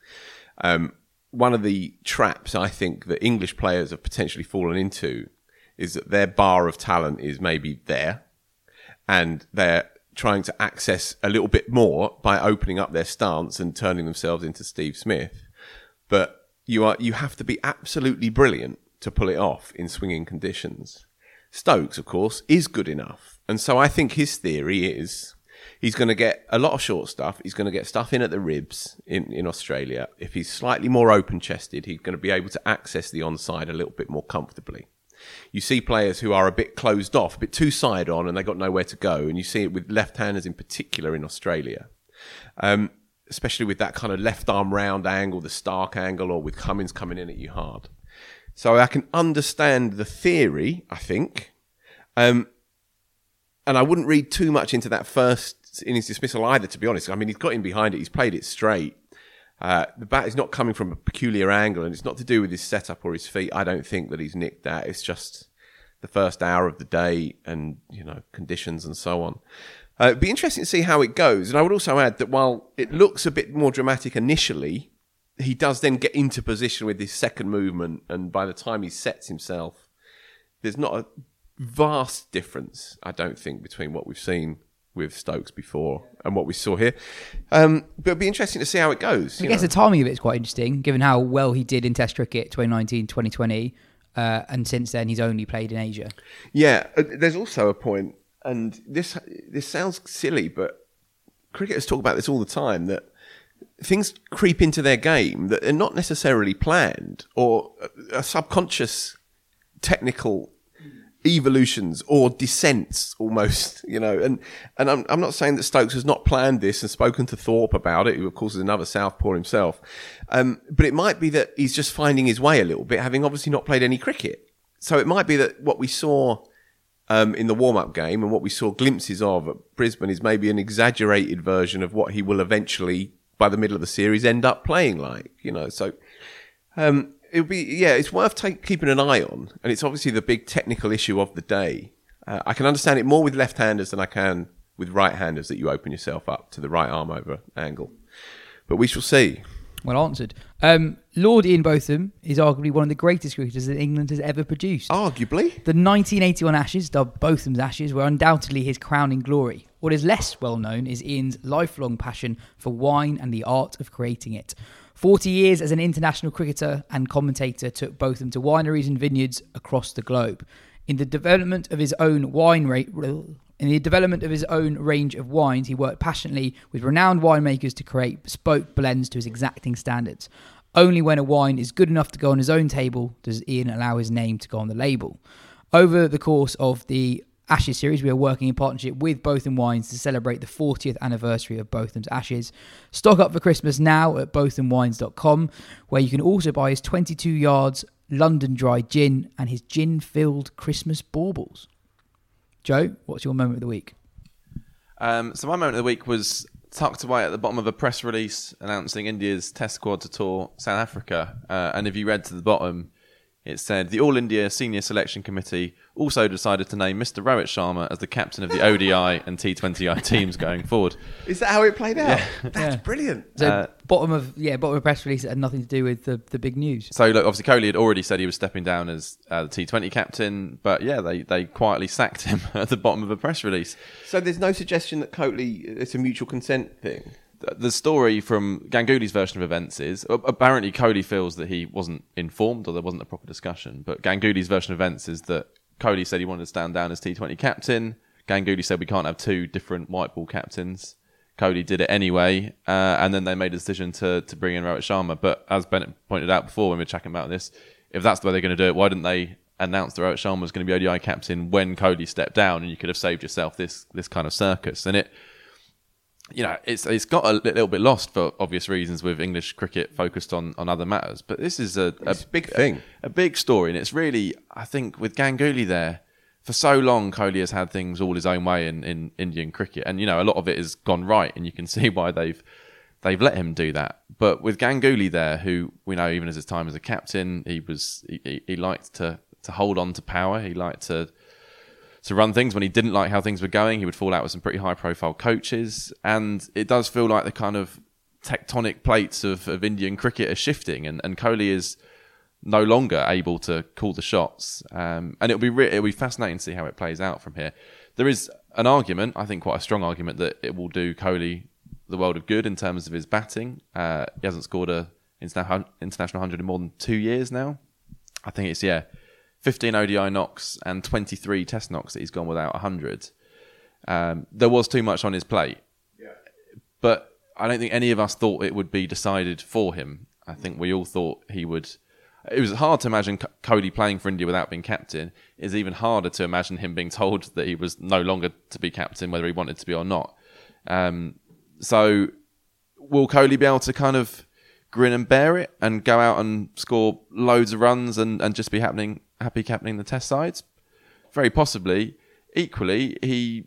Um, one of the traps I think that English players have potentially fallen into is that their bar of talent is maybe there, and they're trying to access a little bit more by opening up their stance and turning themselves into Steve Smith. But you are you have to be absolutely brilliant to pull it off in swinging conditions. Stokes, of course, is good enough. And so I think his theory is he's going to get a lot of short stuff. He's going to get stuff in at the ribs in, in Australia. If he's slightly more open-chested, he's going to be able to access the onside a little bit more comfortably. You see players who are a bit closed off, a bit too side on, and they've got nowhere to go. And you see it with left-handers in particular in Australia, um, especially with that kind of left arm round angle, the Stark angle, or with Cummins coming in at you hard. So I can understand the theory, I think. Um, and I wouldn't read too much into that first innings dismissal either, to be honest. I mean, he's got in behind it. He's played it straight. Uh, the bat is not coming from a peculiar angle, and it's not to do with his setup or his feet. I don't think that he's nicked that. It's just the first hour of the day and, you know, conditions and so on. Uh, it'd be interesting to see how it goes. And I would also add that while it looks a bit more dramatic initially, he does then get into position with his second movement, and by the time he sets himself, there's not a vast difference, I don't think, between what we've seen with Stokes before and what we saw here. Um, but it'll be interesting to see how it goes. I guess know. The timing of it is quite interesting, given how well he did in Test cricket twenty nineteen twenty twenty, uh, and since then he's only played in Asia. Yeah, uh, there's also a point, and this this sounds silly, but cricketers talk about this all the time, that things creep into their game that are not necessarily planned, or a, a subconscious technical evolutions or descents almost, you know, and and I'm I'm not saying that Stokes has not planned this and spoken to Thorpe about it, who of course is another southpaw himself, um, but it might be that he's just finding his way a little bit, having obviously not played any cricket. So it might be that what we saw um, in the warm-up game and what we saw glimpses of at Brisbane is maybe an exaggerated version of what he will eventually, by the middle of the series, end up playing like, you know. So um it'll be, yeah, it's worth take, keeping an eye on. And it's obviously the big technical issue of the day. Uh, I can understand it more with left-handers than I can with right-handers, that you open yourself up to the right arm over angle. But we shall see. Well answered. Um, Lord Ian Botham is arguably one of the greatest cricketers that England has ever produced. Arguably? The nineteen eighty-one Ashes, dubbed Botham's Ashes, were undoubtedly his crowning glory. What is less well known is Ian's lifelong passion for wine and the art of creating it. Forty years as an international cricketer and commentator took Botham to wineries and vineyards across the globe. In the development of his own wine rate, in the development of his own range of wines, he worked passionately with renowned winemakers to create bespoke blends to his exacting standards. Only when a wine is good enough to go on his own table does Ian allow his name to go on the label. Over the course of the Ashes series, we are working in partnership with Botham Wines to celebrate the fortieth anniversary of Botham's Ashes. Stock up for Christmas now at botham wines dot com, where you can also buy his twenty-two yards London Dry Gin and his gin-filled Christmas baubles. Joe, what's your moment of the week? Um, so my moment of the week was tucked away at the bottom of a press release announcing India's Test squad to tour South Africa. Uh, and if you read to the bottom, it said, the All India Senior Selection Committee also decided to name Mister Rohit Sharma as the captain of the O D I and T twenty I teams going forward. Is that how it played out? Yeah. That's yeah. brilliant. So uh, bottom of yeah, bottom of a press release that had nothing to do with the, the big news. So look, obviously Kohli had already said he was stepping down as uh, the T twenty captain, but yeah, they, they quietly sacked him at the bottom of a press release. So there's no suggestion that Kohli, it's a mutual consent thing? The story from Ganguly's version of events is, apparently Kohli feels that he wasn't informed or there wasn't a proper discussion, but Ganguly's version of events is that Kohli said he wanted to stand down as T twenty captain. Ganguly said we can't have two different white ball captains. Kohli did it anyway, uh, and then they made a decision to to bring in Rohit Sharma. But as Bennett pointed out before when we were chatting about this, if that's the way they're going to do it, why didn't they announce that Rohit Sharma was going to be O D I captain when Kohli stepped down, and you could have saved yourself this this kind of circus? And it, you know, it's it's got a little bit lost for obvious reasons with English cricket focused on, on other matters. But this is a, a, a big thing, a, a big story, and it's really, I think, with Ganguly there, for so long, Kohli has had things all his own way in, in Indian cricket, and you know, a lot of it has gone right, and you can see why they've they've let him do that. But with Ganguly there, who we know even as his time as a captain, he was he, he liked to to hold on to power. He liked to. to run things. When he didn't like how things were going, he would fall out with some pretty high-profile coaches. And it does feel like the kind of tectonic plates of, of Indian cricket are shifting, and, and Kohli is no longer able to call the shots. Um, and it'll be re- it'll be fascinating to see how it plays out from here. there is an argument, I think quite a strong argument, that it will do Kohli the world of good in terms of his batting. Uh, he hasn't scored a interna- international hundred in more than two years now. I think it's, yeah, fifteen O D I knocks and twenty-three test knocks that he's gone without one hundred. Um, there was too much on his plate. Yeah. But I don't think any of us thought it would be decided for him. I think we all thought he would... It was hard to imagine Kohli playing for India without being captain. It's even harder to imagine him being told that he was no longer to be captain, whether he wanted to be or not. Um, so will Kohli be able to kind of grin and bear it and go out and score loads of runs and, and just be happening, happy captaining the test sides? Very possibly. Equally, he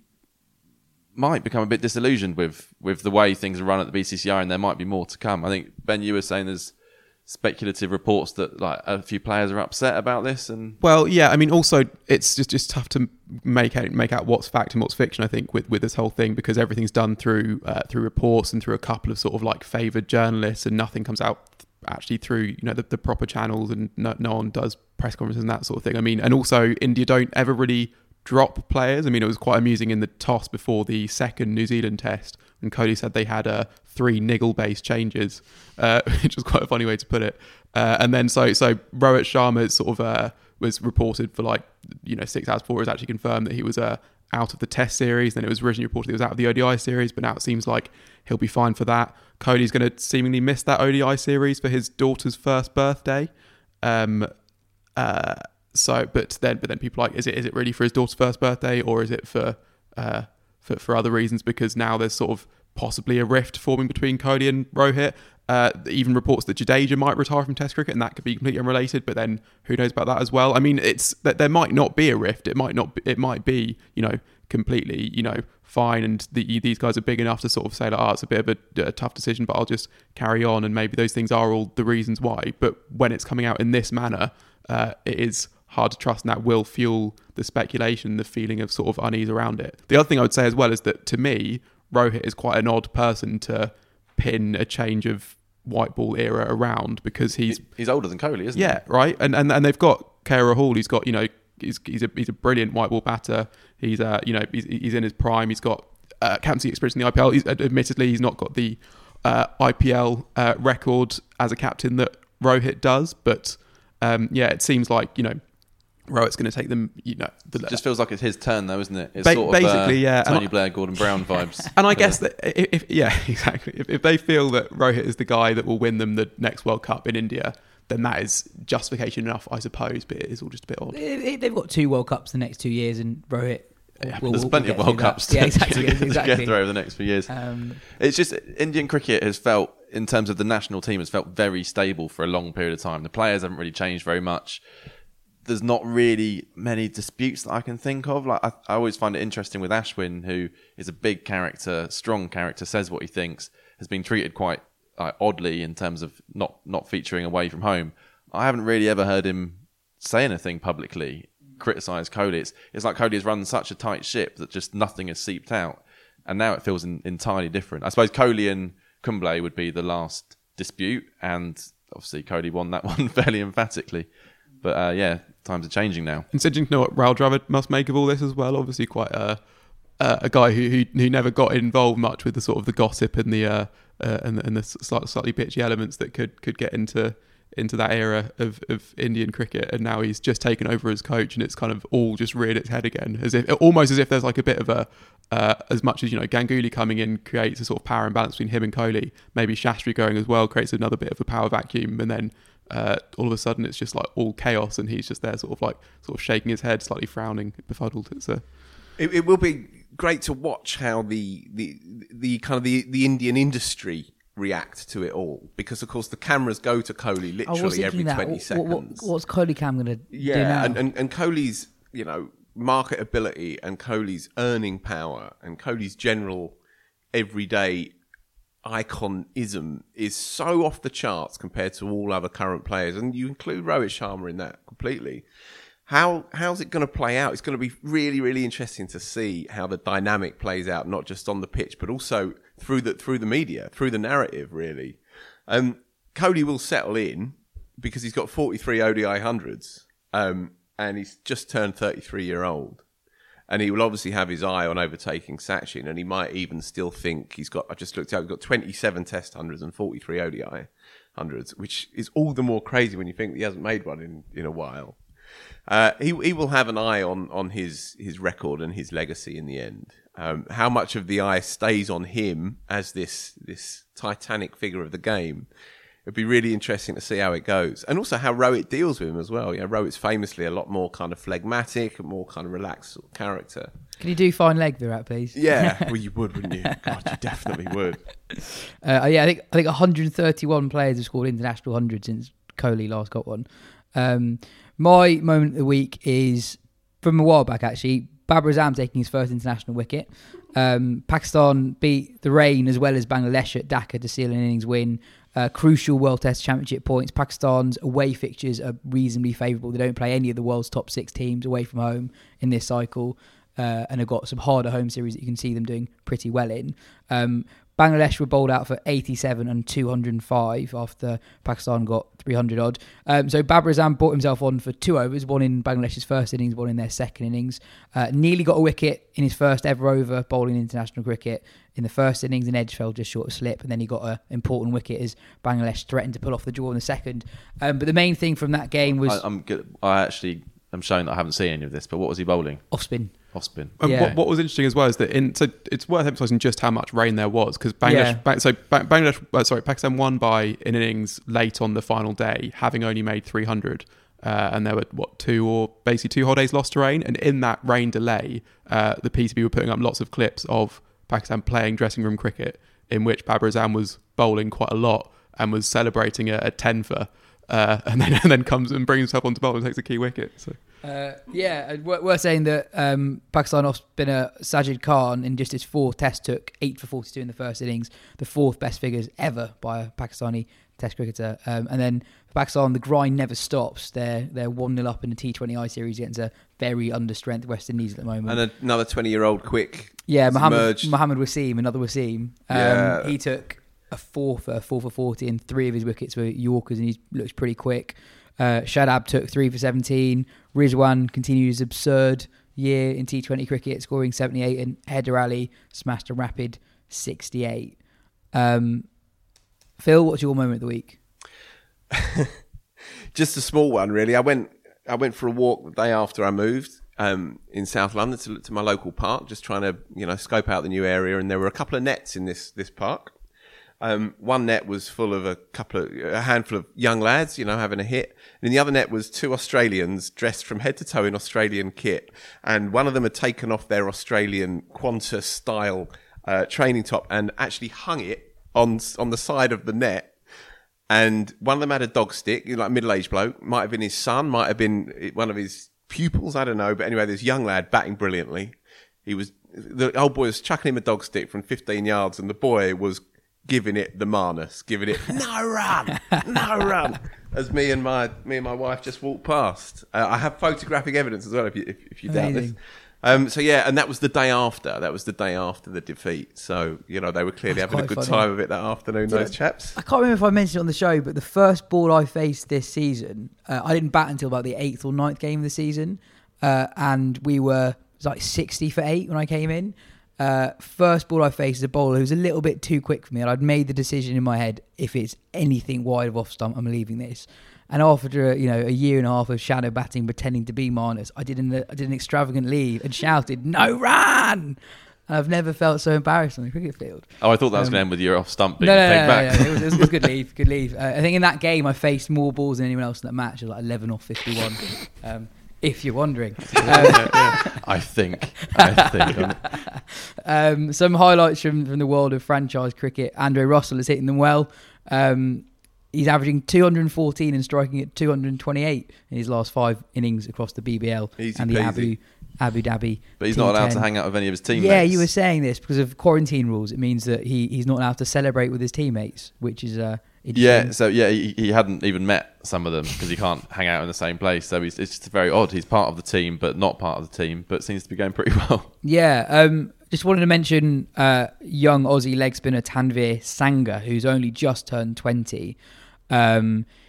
might become a bit disillusioned with, with the way things are run at the B C C I, and there might be more to come. I think, Ben, you were saying there's speculative reports that like a few players are upset about this, and well, yeah, I mean, also it's just just tough to make out make out what's fact and what's fiction. I think with, with this whole thing, because everything's done through uh, through reports and through a couple of sort of like favoured journalists, and nothing comes out actually through you know the, the proper channels, and no, no one does press conferences and that sort of thing. I mean, and also India don't ever really drop players. I mean, it was quite amusing in the toss before the second New Zealand test, and Kohli said they had uh, three niggle-based changes, uh, which was quite a funny way to put it. Uh, and then so so Rohit Sharma sort of uh, was reported for like you know six hours before it was actually confirmed that he was uh, out of the Test series. Then it was originally reported he was out of the O D I series, but now it seems like he'll be fine for that. Kohli's going to seemingly miss that O D I series for his daughter's first birthday. Um, uh, So, but then, but then people are like, is it is it really for his daughter's first birthday, or is it for uh, for for other reasons? Because now there's sort of possibly a rift forming between Kohli and Rohit. Uh, even reports that Jadeja might retire from Test cricket, and that could be completely unrelated. But then, who knows about that as well? I mean, it's that there might not be a rift. It might not. Be, it might be, you know, completely, you know, fine. And the, these guys are big enough to sort of say, like, oh, it's a bit of a, a tough decision, but I'll just carry on. And maybe those things are all the reasons why. But when it's coming out in this manner, uh, it is hard to trust, and that will fuel the speculation, the feeling of sort of unease around it. The other thing I would say as well is that to me, Rohit is quite an odd person to pin a change of white ball era around, because he's he's older than Kohli, isn't yeah, he? Yeah, right. And and and they've got K L Rahul. He's got you know he's he's a he's a brilliant white ball batter. He's uh you know he's he's in his prime. He's got uh, captaincy experience in the I P L. He's, admittedly, he's not got the uh, I P L uh, record as a captain that Rohit does, but um, yeah, it seems like you know. Rohit's going to take them, you know. The, it just feels like it's his turn, though, isn't it? It's ba- sort of basically, uh, yeah. Tony I, Blair, Gordon Brown vibes. And I guess that, if, if yeah, exactly. If, if they feel that Rohit is the guy that will win them the next World Cup in India, then that is justification enough, I suppose. But it is all just a bit odd. They've got two World Cups the next two years, and Rohit. Yeah, we'll, there's we'll, plenty we'll of World Cups to, yeah, exactly, to, exactly. to get through over the next few years. Um, it's just Indian cricket has felt, in terms of the national team, has felt very stable for a long period of time. The players haven't really changed very much. There's not really many disputes that I can think of. Like I, I always find it interesting with Ashwin, who is a big character, strong character, says what he thinks, has been treated quite uh, oddly in terms of not, not featuring away from home. I haven't really ever heard him say anything publicly, criticise Kohli. It's, it's like Kohli has run such a tight ship that just nothing has seeped out. And now it feels in, entirely different. I suppose Kohli and Kumble would be the last dispute, and obviously Kohli won that one fairly emphatically. But uh, yeah, times are changing now. It's interesting to know what Rahul Dravid must make of all this as well. Obviously, quite a uh, a guy who, who who never got involved much with the sort of the gossip and the uh, uh, and, and the slightly, slightly pitchy elements that could could get into into that era of, of Indian cricket. And now he's just taken over as coach, and it's kind of all just reared its head again, as if almost as if there's like a bit of a uh, as much as you know Ganguly coming in creates a sort of power imbalance between him and Kohli. Maybe Shastri going as well creates another bit of a power vacuum, and then. Uh, all of a sudden it's just like all chaos, and he's just there sort of like sort of shaking his head, slightly frowning, befuddled. It's a it, it will be great to watch how the the the kind of the, the Indian industry react to it all, because of course the cameras go to Kohli literally every that. twenty what, seconds. What, what's Kohli Cam going to yeah, do now? And, and and Kohli's you know marketability and Kohli's earning power and Kohli's general everyday iconism is so off the charts compared to all other current players, and you include Rohit Sharma in that completely. How how's it going to play out? It's going to be really, really interesting to see how the dynamic plays out, not just on the pitch, but also through the through the media, through the narrative. Really, um, Kohli will settle in because he's got forty-three O D I hundreds, um, and he's just turned thirty-three year old. And he will obviously have his eye on overtaking Sachin, and he might even still think he's got, I just looked out, he's got twenty-seven test hundreds and forty-three O D I hundreds, which is all the more crazy when you think that he hasn't made one in, in a while. Uh, he he will have an eye on, on his, his record and his legacy in the end. Um, how much of the eye stays on him as this this titanic figure of the game, it'd be really interesting to see how it goes. And also how Rowett deals with him as well. You know, Rowett's famously a lot more kind of phlegmatic, a more kind of relaxed sort of character. Can you do fine leg, Virat, please? Yeah, well, you would, wouldn't you? God, you definitely would. Uh, yeah, I think I think one hundred thirty-one players have scored international hundred since Kohli last got one. Um, my moment of the week is from a while back, actually. Babar Azam taking his first international wicket. Um, Pakistan beat the rain as well as Bangladesh at Dhaka to seal an innings win. Uh, crucial World Test Championship points. Pakistan's away fixtures are reasonably favourable. They don't play any of the world's top six teams away from home in this cycle, uh, and have got some harder home series that you can see them doing pretty well in. Um, Bangladesh were bowled out for eighty-seven and two hundred five after Pakistan got three hundred odd. Um, so Babar Azam brought himself on for two overs, one in Bangladesh's first innings, one in their second innings. Uh, nearly got a wicket in his first ever over bowling international cricket. In the first innings, an edge fell just short of slip, and then he got an important wicket as Bangladesh threatened to pull off the draw in the second. Um, but the main thing from that game was... I, I'm good. I actually am showing that I haven't seen any of this, but what was he bowling? Off spin. Off spin. And Yeah. what, what was interesting as well is that in so it's worth emphasising just how much rain there was, because Bangladesh, Yeah. ba- so ba- Bangladesh, uh, sorry, Pakistan won by an innings late on the final day, having only made three hundred, uh, and there were what two or basically two whole days lost to rain, and in that rain delay, uh, the P T B were putting up lots of clips of Pakistan playing dressing room cricket, in which Babar Azam was bowling quite a lot and was celebrating a, a ten for, uh, and then and then comes and brings himself onto bowl and takes a key wicket. So. Uh, yeah, we're, we're saying that um, Pakistan off spinner Sajid Khan in just his fourth test took eight for forty-two in the first innings, the fourth best figures ever by a Pakistani test cricketer. Um, and then for Pakistan, the grind never stops. They're they're one nil up in the T twenty I series against a very understrength West Indies at the moment. And another twenty-year-old quick. Yeah, Mohammed, emerged. Mohammed Wasim, another Wasim. Um, Yeah. He took a four for four for forty, and three of his wickets were Yorkers, and he looks pretty quick. Uh, Shadab took three for seventeen. Rizwan continued his absurd year in T twenty cricket, scoring seventy-eight, and Haider Ali smashed a rapid sixty-eight. Um, Phil, what's your moment of the week? Just a small one, really. I went I went for a walk the day after I moved um, in South London to, to my local park, just trying to you know scope out the new area. And there were a couple of nets in this this park. Um, one net was full of a couple of a handful of young lads, you know, having a hit. And the other net was two Australians dressed from head to toe in Australian kit. And one of them had taken off their Australian Qantas style uh, training top and actually hung it on on the side of the net. And one of them had a dog stick, you know, like a middle-aged bloke. Might have been his son, might have been one of his pupils, I don't know. But anyway, this young lad batting brilliantly. He was the old boy was chucking him a dog stick from fifteen yards, and the boy was giving it the Marnus, giving it no run, no run, as me and my me and my wife just walked past. Uh, I have photographic evidence as well, if you if, if you doubt this. Amazing. Um, so yeah, and that was the day after. That was the day after the defeat. So you know they were clearly That's having a quite good funny. time of it that afternoon. Those chaps. I can't remember if I mentioned it on the show, but the first ball I faced this season, uh, I didn't bat until about the eighth or ninth game of the season, uh, and we were it was like sixty for eight when I came in. Uh, first ball I faced is a bowler who's a little bit too quick for me, and I'd made the decision in my head, if it's anything wide of off stump, I'm leaving this. And after you know a year and a half of shadow batting, pretending to be Marnus, I did an I did an extravagant leave and shouted, "No run!" And I've never felt so embarrassed on the cricket field. Oh, I thought that was Um, going to end with your off stump being No, no, taken no, back. no, no. It, was, it, was, it was a good leave, good leave. Uh, I think in that game I faced more balls than anyone else in that match, it was like eleven or fifty-one. Um, if you're wondering. Um, I think. I think. Um, some highlights from, from the world of franchise cricket. Andre Russell is hitting them well. Um, he's averaging two hundred fourteen and striking at two hundred twenty-eight in his last five innings across the B B L Easy and the peasy. Abu Abu Dhabi. But he's not allowed T ten. to hang out with any of his teammates. Yeah, you were saying this because of quarantine rules. It means that he, he's not allowed to celebrate with his teammates, which is uh, Yeah, interesting. so yeah, he, he hadn't even met some of them because he can't hang out in the same place. So he's, it's just very odd. He's part of the team, but not part of the team, but seems to be going pretty well. Yeah, um, just wanted to mention uh, young Aussie leg spinner Tanvir Sangha, who's only just turned twenty. Um,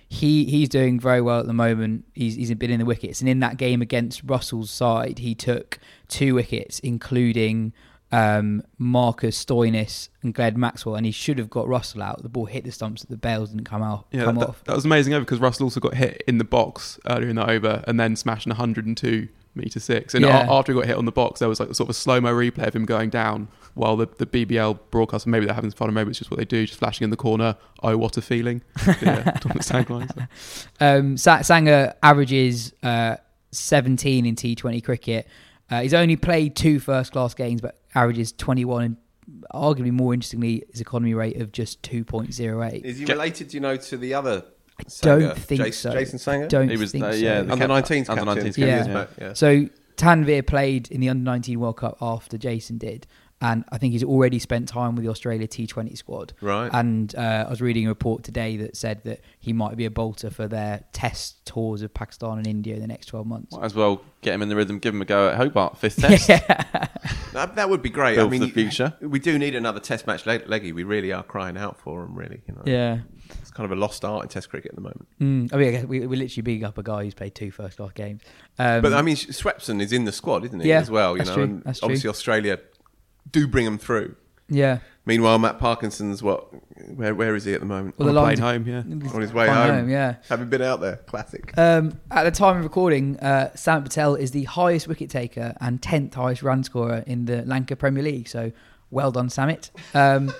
he he's doing very well at the moment. He's he's been in the wickets, and in that game against Russell's side, he took two wickets, including um, Marcus Stoinis and Glenn Maxwell, and he should have got Russell out. The ball hit the stumps, the bails didn't come out. Yeah, come that, off. that was amazing over because Russell also got hit in the box earlier in the over, and then smashing one hundred two metre six. And Yeah. a- after he got hit on the box, there was like a sort of a slow-mo replay of him going down while the, the B B L broadcast, maybe they're having fun, or maybe it's just what they do, just flashing in the corner, oh, what a feeling. Yeah, Thomas tagline. So. Um, Sa- Sanger averages uh, seventeen in T twenty cricket. Uh, he's only played two first-class games, but averages twenty-one, and arguably more interestingly, his economy rate of just two point oh eight. Is he related, do you know, to the other I Sanger? don't think Jason, so. Jason Sanger? Don't He was, think uh, so. yeah, the Under cap- nineteens under captain. nineteens few years Yeah. back, yeah. So Tanvir played in the under nineteen World Cup after Jason did, and I think he's already spent time with the Australia T twenty squad. Right. And uh, I was reading a report today that said that he might be a bolter for their test tours of Pakistan and India in the next twelve months. Might as well get him in the rhythm, give him a go at Hobart, fifth test. That, that would be great. Build I mean, for the future. we do need another Test match leg- leggy. We really are crying out for him. Really, you know. Yeah. It's kind of a lost art in Test cricket at the moment. Mm. I mean, I guess we, we're literally bigging up a guy who's played two first-class games. Um, But I mean, Swepson is in the squad, isn't he? Yeah, as well. You that's know, true, and that's true. obviously Australia do bring them through. yeah. Meanwhile, Matt Parkinson's what? Where where is he at the moment? Well, On the a lines- plane home, yeah. On his way Flying home. yeah. Having been out there, classic. Um, at the time of recording, uh, Sam Patel is the highest wicket taker and tenth highest run scorer in the Lanka Premier League. So, well done, Samit. Um,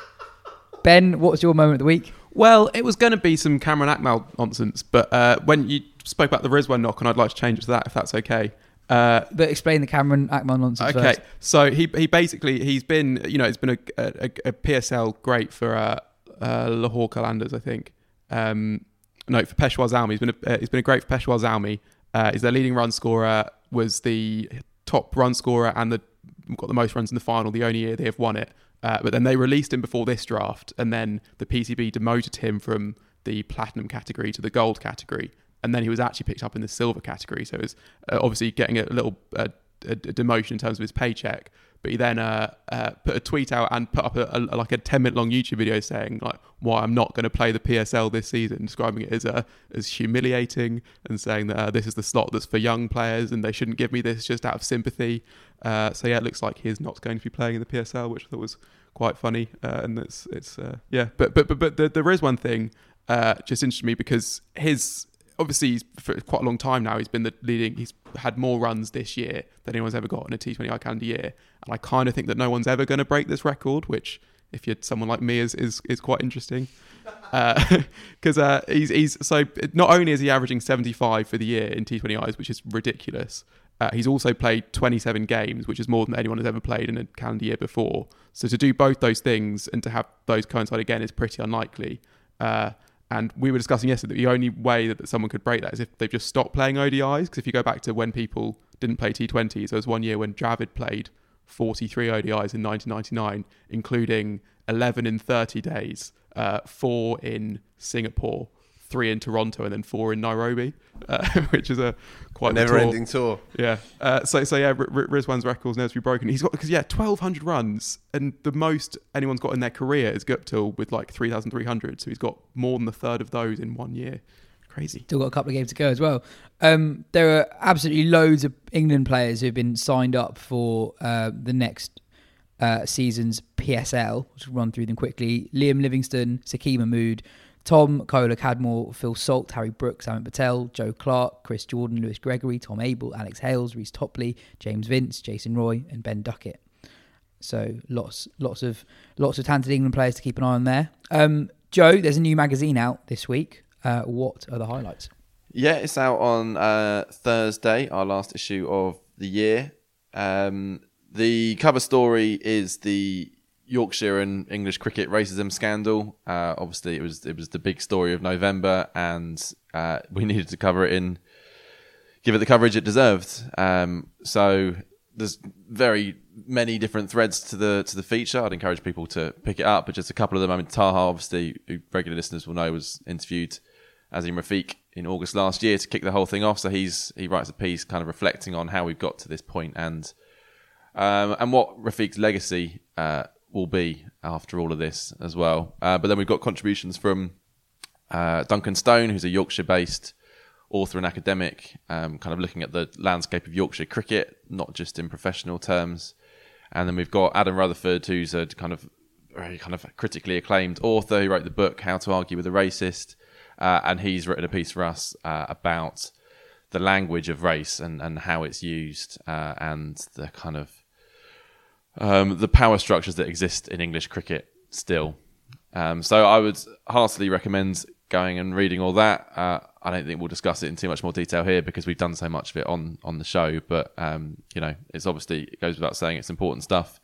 Ben, what was your moment of the week? Well, it was going to be some Cameron Akmal nonsense, but uh, when you spoke about the Rizwan knock, and I'd like to change it to that if that's okay. Uh, But explain the Cameron Akmal nonsense okay, first. so he he basically he's been you know it's been a, a, a P S L great for uh, uh, Lahore Qalandars, I think. Um, no, for Peshawar Zalmi, he's been a, uh, he's been a great for Peshawar Zalmi. Uh, he's their leading run scorer, was the top run scorer and the got the most runs in the final. The only year they have won it. Uh, but then they released him before this draft, and then the P C B demoted him from the platinum category to the gold category, and then he was actually picked up in the silver category. So it was uh, obviously getting a little uh, a, a demotion in terms of his paycheck. But he then uh, uh, put a tweet out and put up a, a, like a ten minute long YouTube video saying like why I'm not going to play the P S L this season, describing it as uh, as humiliating and saying that uh, this is the slot that's for young players and they shouldn't give me this just out of sympathy. Uh, so yeah, it looks like he's not going to be playing in the P S L, which I thought was quite funny. Uh, and it's it's uh, yeah, but but but but the, there is one thing uh, just interested me because his. Obviously, he's, for quite a long time now, he's been the leading. He's had more runs this year than anyone's ever got in a T twenty I calendar year, and I kind of think that no one's ever going to break this record. Which, if you're someone like me, is is, is quite interesting. Because uh, uh, he's he's so not only is he averaging seventy-five for the year in T twenty Is, which is ridiculous. Uh, he's also played twenty-seven games, which is more than anyone has ever played in a calendar year before. So to do both those things and to have those coincide again is pretty unlikely. Uh, And we were discussing yesterday that the only way that someone could break that is if they've just stopped playing O D Is. Because if you go back to when people didn't play T twenties, there was one year when Dravid played forty-three O D Is in nineteen ninety-nine, including eleven in thirty days, uh, four in Singapore, three in Toronto, and then four in Nairobi, uh, which is a quite A the never-ending tour. Yeah. Uh, so so yeah, R- R- Rizwan's record's never to be broken. He's got because yeah, twelve hundred runs, and the most anyone's got in their career is Guptill with like three thousand three hundred. So he's got more than a third of those in one year. Crazy. Still got a couple of games to go as well. Um, there are absolutely loads of England players who've been signed up for uh, the next uh, season's P S L. I'll just run through them quickly. Liam Livingstone, Sakeem Mahmood, Tom, Kohler Cadmore, Phil Salt, Harry Brooks, Amit Patel, Joe Clark, Chris Jordan, Lewis Gregory, Tom Abel, Alex Hales, Reece Topley, James Vince, Jason Roy, and Ben Duckett. So lots, lots of, lots of talented England players to keep an eye on there. Um, Joe, there's a new magazine out this week. Uh, what are the highlights? Yeah, it's out on uh, Thursday, our last issue of the year. Um, the cover story is the Yorkshire and English cricket racism scandal. Uh, obviously, it was it was the big story of November, and uh, we needed to cover it in, give it the coverage it deserved. Um, so there's very many different threads to the to the feature. I'd encourage people to pick it up, but just a couple of them. I mean, Taha, obviously, who regular listeners will know, was interviewed Azim Rafiq in August last year to kick the whole thing off. So he's he writes a piece kind of reflecting on how we've got to this point and um, and what Rafiq's legacy uh, will be after all of this as well. Uh, but then we've got contributions from Uh, Duncan Stone, who's a Yorkshire-based author and academic, um, kind of looking at the landscape of Yorkshire cricket, not just in professional terms. And then we've got Adam Rutherford, who's a kind of very kind of critically acclaimed author who wrote the book How to Argue with a Racist, uh, and he's written a piece for us uh, about the language of race and, and how it's used, uh, and the kind of um, the power structures that exist in English cricket still. Um, so I would heartily recommend going and reading all that. Uh, I don't think we'll discuss it in too much more detail here because we've done so much of it on, on the show. But, um, you know, it's obviously, it goes without saying, it's important stuff.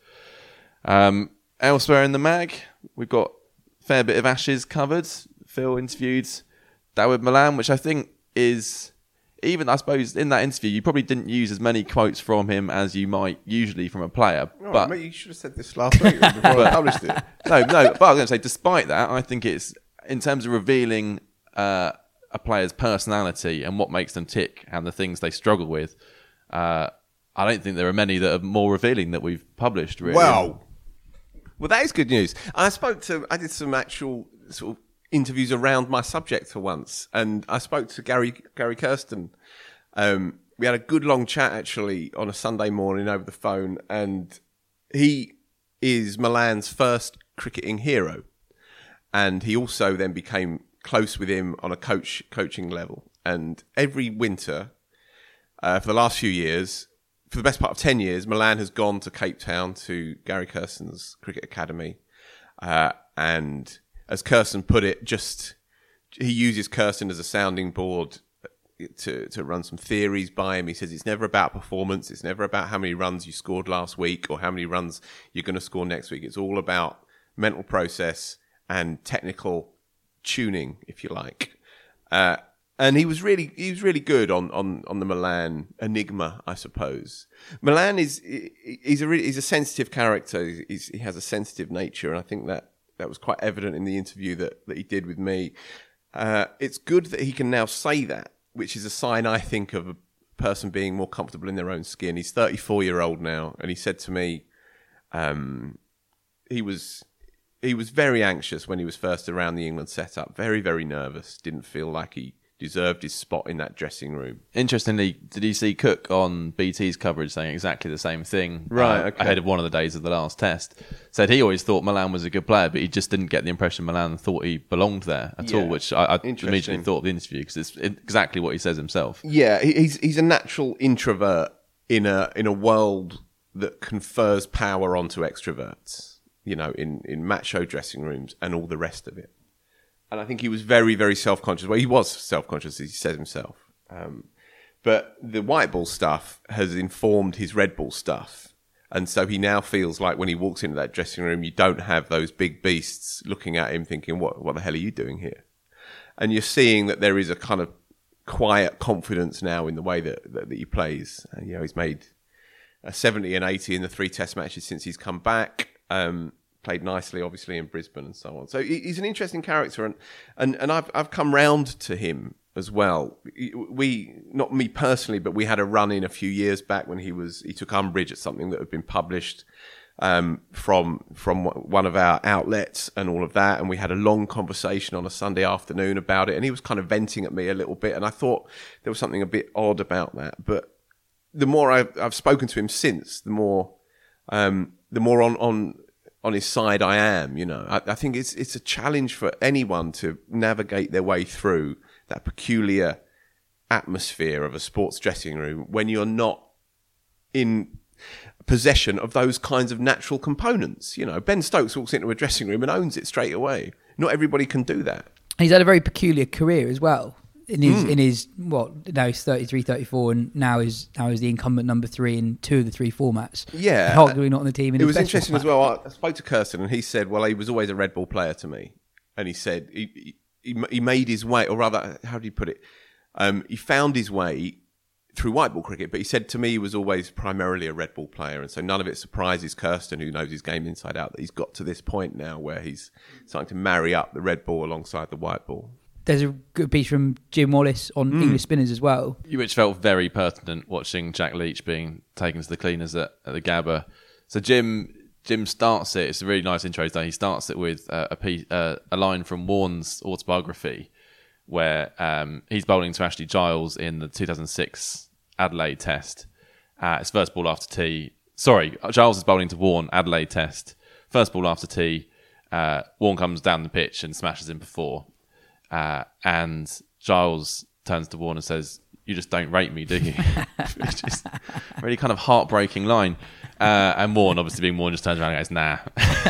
Um, elsewhere in the mag, we've got a fair bit of Ashes covered. Phil interviewed Dawid Malan, which I think is, even, I suppose, in that interview, you probably didn't use as many quotes from him as you might usually from a player. Oh, but mate, you should have said this last week before I published it. No, no, but I was going to say, despite that, I think it's, in terms of revealing uh, a player's personality and what makes them tick and the things they struggle with, uh, I don't think there are many that are more revealing that we've published, really. Wow. Well, that is good news. I spoke to, I did some actual sort of interviews around my subject for once, and I spoke to Gary Gary Kirsten. Um, we had a good long chat, actually, on a Sunday morning over the phone, and he is Malan's first cricketing hero. And he also then became close with him on a coach coaching level. And every winter, uh, for the last few years, for the best part of ten years, Malan has gone to Cape Town to Gary Kirsten's Cricket Academy. Uh, and as Kirsten put it, just he uses Kirsten as a sounding board to, to run some theories by him. He says it's never about performance. It's never about how many runs you scored last week or how many runs you're going to score next week. It's all about mental process and technical tuning, if you like. Uh, and he was really he was really good on, on, on the Malan enigma, I suppose. Malan is he's a really, he's a sensitive character. He's, he has a sensitive nature, and I think that, that was quite evident in the interview that, that he did with me. Uh, it's good that he can now say that, which is a sign, I think, of a person being more comfortable in their own skin. He's thirty-four year old now, and he said to me, um, he was. He was very anxious when he was first around the England setup. Very, very nervous. Didn't feel like he deserved his spot in that dressing room. Interestingly, did you see Cook on B T's coverage saying exactly the same thing? Right, uh, okay. Ahead of one of the days of the last test. Said he always thought Malan was a good player, but he just didn't get the impression Malan thought he belonged there at Yeah. all, which I, I immediately thought of the interview because it's exactly what he says himself. Yeah, he- he's he's a natural introvert in a in a world that confers power onto extroverts. You know, in, in macho dressing rooms and all the rest of it. And I think he was very, very self-conscious. Well, he was self-conscious, as he says himself. Um, but the white ball stuff has informed his red ball stuff. And so he now feels like when he walks into that dressing room, you don't have those big beasts looking at him thinking, what, what the hell are you doing here? And you're seeing that there is a kind of quiet confidence now in the way that, that, that he plays. And, you know, he's made a seventy and eighty in the three test matches since he's come back. Um, played nicely, obviously, in Brisbane and so on. So he's an interesting character, and and, and I've I've come round to him as well. We, not me personally, but we had a run in a few years back when he was he took umbrage at something that had been published um, from from one of our outlets and all of that, and we had a long conversation on a Sunday afternoon about it, and he was kind of venting at me a little bit, and I thought there was something a bit odd about that. But the more I've, I've spoken to him since, the more um, the more on, on on his side I am. You know, I, I think it's it's a challenge for anyone to navigate their way through that peculiar atmosphere of a sports dressing room when you're not in possession of those kinds of natural components. You know, Ben Stokes walks into a dressing room and owns it straight away. Not everybody can do that. He's had a very peculiar career as well. In his, Mm. in his, what, now he's thirty-three, thirty-four, and now is now is the incumbent number three in two of the three formats. Yeah. Arguably not on the team. In It his was best interesting format. as well. I I spoke to Kirsten and he said, well, he was always a red ball player to me. And he said he he, he made his way, or rather, how do you put it? Um, he found his way through white ball cricket, but he said to me he was always primarily a red ball player. And so none of it surprises Kirsten, who knows his game inside out, that he's got to this point now where he's starting to marry up the red ball alongside the white ball. There's a good piece from Jim Wallace on Mm. English spinners as well. Which felt very pertinent watching Jack Leach being taken to the cleaners at, at the Gabba. So Jim Jim starts it. It's a really nice intro. He starts it with uh, a piece, uh, a line from Warne's autobiography, where um, he's bowling to Ashley Giles in the two thousand six Adelaide Test. Uh, it's first ball after tee. Sorry, Giles is bowling to Warne, Adelaide Test. First ball after tee. Uh, Warne comes down the pitch and smashes him before. Uh, and Giles turns to Warne and says, "You just don't rate me, do you?" Which is a really kind of heartbreaking line. Uh, and Warne, obviously being Warne, just turns around and goes, "Nah."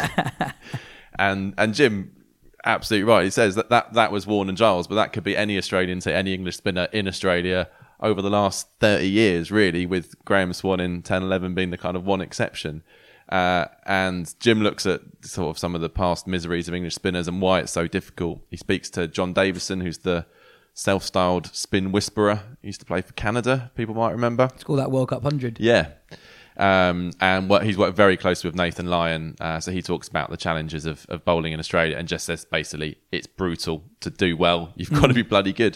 and and Jim, absolutely right. He says that, that that was Warne and Giles, but that could be any Australian, say any English spinner in Australia over the last thirty years, really, with Graham Swan in ten eleven being the kind of one exception. Uh, and Jim looks at sort of some of the past miseries of English spinners and why it's so difficult. He speaks to John Davison, who's the self-styled spin whisperer. He used to play for Canada, people might remember. It's called that World Cup one hundred. Yeah. Um, and what, he's worked very closely with Nathan Lyon. Uh, so he talks about the challenges of, of bowling in Australia and just says basically it's brutal to do well. You've got to be bloody good.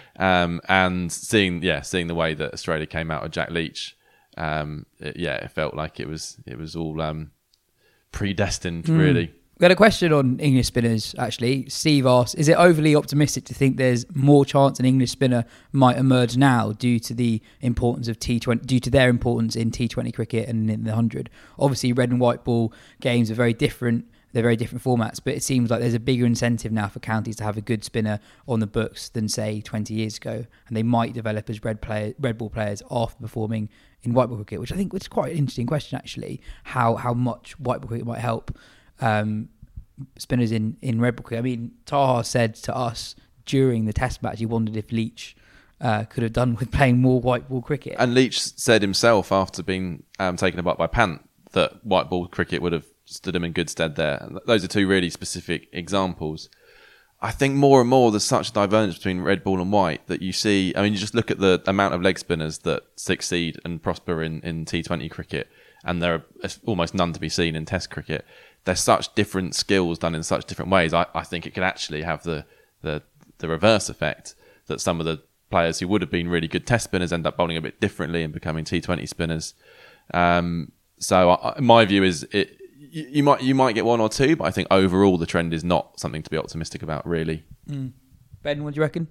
Um, and seeing, yeah, seeing the way that Australia came out of Jack Leach, um, it, yeah, it felt like it was it was all um, predestined, mm. really. We had a question on English spinners, actually. Steve asked, is it overly optimistic to think there's more chance an English spinner might emerge now due to the importance of T twenty, due to their importance in T twenty cricket and in the one hundred? Obviously, red and white ball games are very different. They're very different formats, but it seems like there's a bigger incentive now for counties to have a good spinner on the books than, say, twenty years ago. And they might develop as red player, red ball players after performing in white ball cricket, which I think was quite an interesting question, actually, how how much white ball cricket might help um, spinners in, in red ball cricket. I mean, Taha said to us during the test match, he wondered if Leach uh, could have done with playing more white ball cricket. And Leach said himself, after being um, taken apart by Pant, that white ball cricket would have stood him in good stead there. Those are two really specific examples. I think more and more there's such a divergence between red ball and white that you see. I mean, you just look at the amount of leg spinners that succeed and prosper in, in T twenty cricket, and there are almost none to be seen in Test cricket. There's such different skills done in such different ways. I, I think it could actually have the, the the reverse effect, that some of the players who would have been really good Test spinners end up bowling a bit differently and becoming T twenty spinners. Um, so I, my view is it. You might you might get one or two, but I think overall the trend is not something to be optimistic about, really. Mm. Ben, what do you reckon?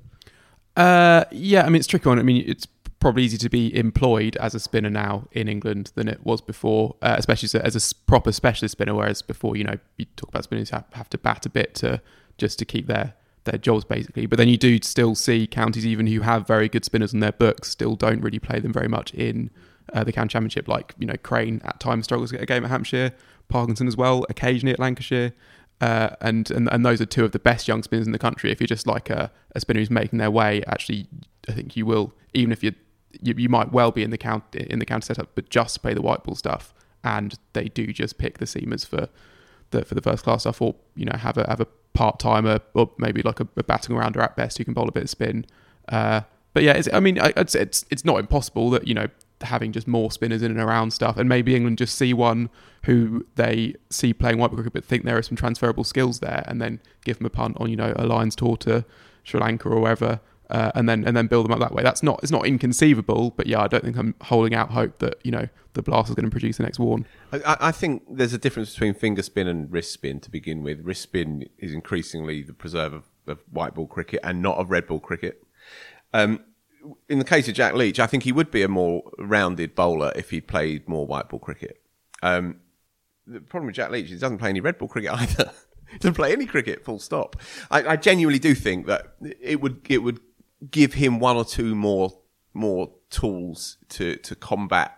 Uh, yeah, I mean, it's tricky one. I mean, it's probably easier to be employed as a spinner now in England than it was before, uh, especially as a, as a proper specialist spinner, whereas before, you know, you talk about spinners who have, have to bat a bit to just to keep their, their jobs, basically. But then you do still see counties, even who have very good spinners in their books, still don't really play them very much in uh, the county championship. Like, you know, Crane at times struggles to get a game at Hampshire, Parkinson as well, occasionally at Lancashire. Uh, and, and and those are two of the best young spinners in the country. If you're just like a, a spinner who's making their way, actually, I think you will, even if you you, you might well be in the count in the county setup, but just play the white ball stuff, and they do just pick the seamers for the for the first class stuff, or you know have a have a part timer or maybe like a, a batting rounder at best who can bowl a bit of spin. Uh, but yeah, it's, I mean, I, it's it's it's not impossible that you know. having just more spinners in and around stuff, and maybe England just see one who they see playing white ball cricket but think there are some transferable skills there, and then give them a punt on, you know, a Lions tour to Sri Lanka or wherever, uh, and then and then build them up that way. That's not it's not inconceivable, but yeah, I don't think I'm holding out hope that, you know, the Blast is going to produce the next Warne. I, I think there's a difference between finger spin and wrist spin to begin with. Wrist spin is increasingly the preserve of, of white ball cricket and not of red ball cricket. Um, In the case of Jack Leach, I think he would be a more rounded bowler if he played more white ball cricket. Um, the problem with Jack Leach is he doesn't play any red ball cricket either. He doesn't play any cricket, full stop. I, I genuinely do think that it would it would give him one or two more more tools to, to combat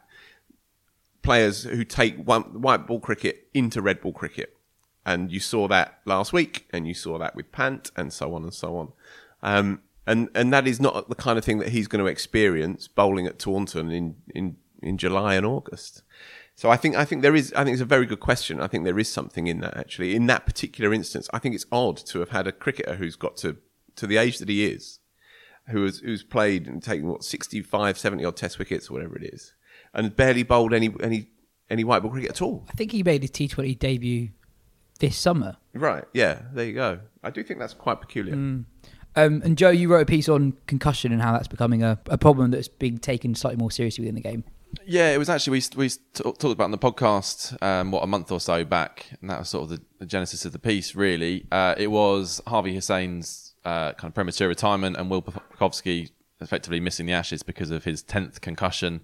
players who take one, white ball cricket into red ball cricket. And you saw that last week, and you saw that with Pant, and so on and so on. Um, And and that is not the kind of thing that he's going to experience bowling at Taunton in, in, in July and August. So I think I think there is I think it's a very good question. I think there is something in that, actually. In that particular instance, I think it's odd to have had a cricketer who's got to, to the age that he is, who has who's played and taken what sixty-five, seventy odd test wickets or whatever it is, and barely bowled any any any white ball cricket at all. I think he made his T twenty debut this summer. Right, yeah, there you go. I do think that's quite peculiar. Mm. Um, and Joe, you wrote a piece on concussion and how that's becoming a, a problem that's being taken slightly more seriously within the game. Yeah, it was actually, we we talked about on the podcast, um, what, a month or so back, and that was sort of the, the genesis of the piece, really. Uh, it was Harvey Hussein's uh, kind of premature retirement, and Will Pucovski effectively missing the Ashes because of his tenth concussion,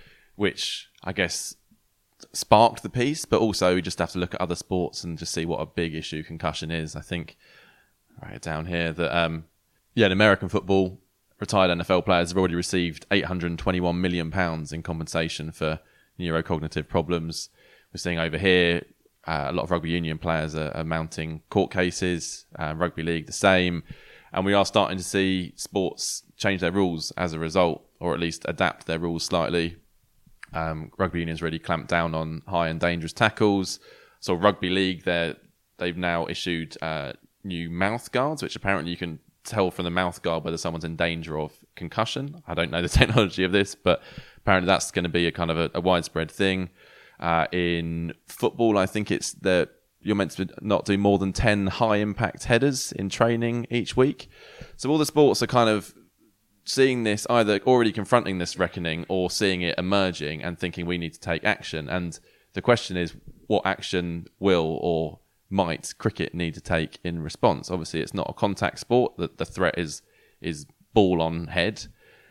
which I guess sparked the piece, but also we just have to look at other sports and just see what a big issue concussion is. I think, right down here, that um, yeah, in American football, retired N F L players have already received eight hundred twenty-one million pounds in compensation for neurocognitive problems. We're seeing over here uh, a lot of rugby union players are, are mounting court cases, uh, rugby league the same, and we are starting to see sports change their rules as a result, or at least adapt their rules slightly. Um, rugby union's really clamped down on high and dangerous tackles. So rugby league, they're, they've now issued uh, new mouth guards, which apparently you can tell from the mouth guard whether someone's in danger of concussion. I don't know the technology of this, but apparently that's going to be a kind of a, a widespread thing. Uh, in football, I think it's that you're meant to not do more than ten high impact headers in training each week. So all the sports are kind of seeing this, either already confronting this reckoning or seeing it emerging and thinking we need to take action. And the question is, what action will or might cricket need to take in response? Obviously, it's not a contact sport. The, the threat is is ball on head.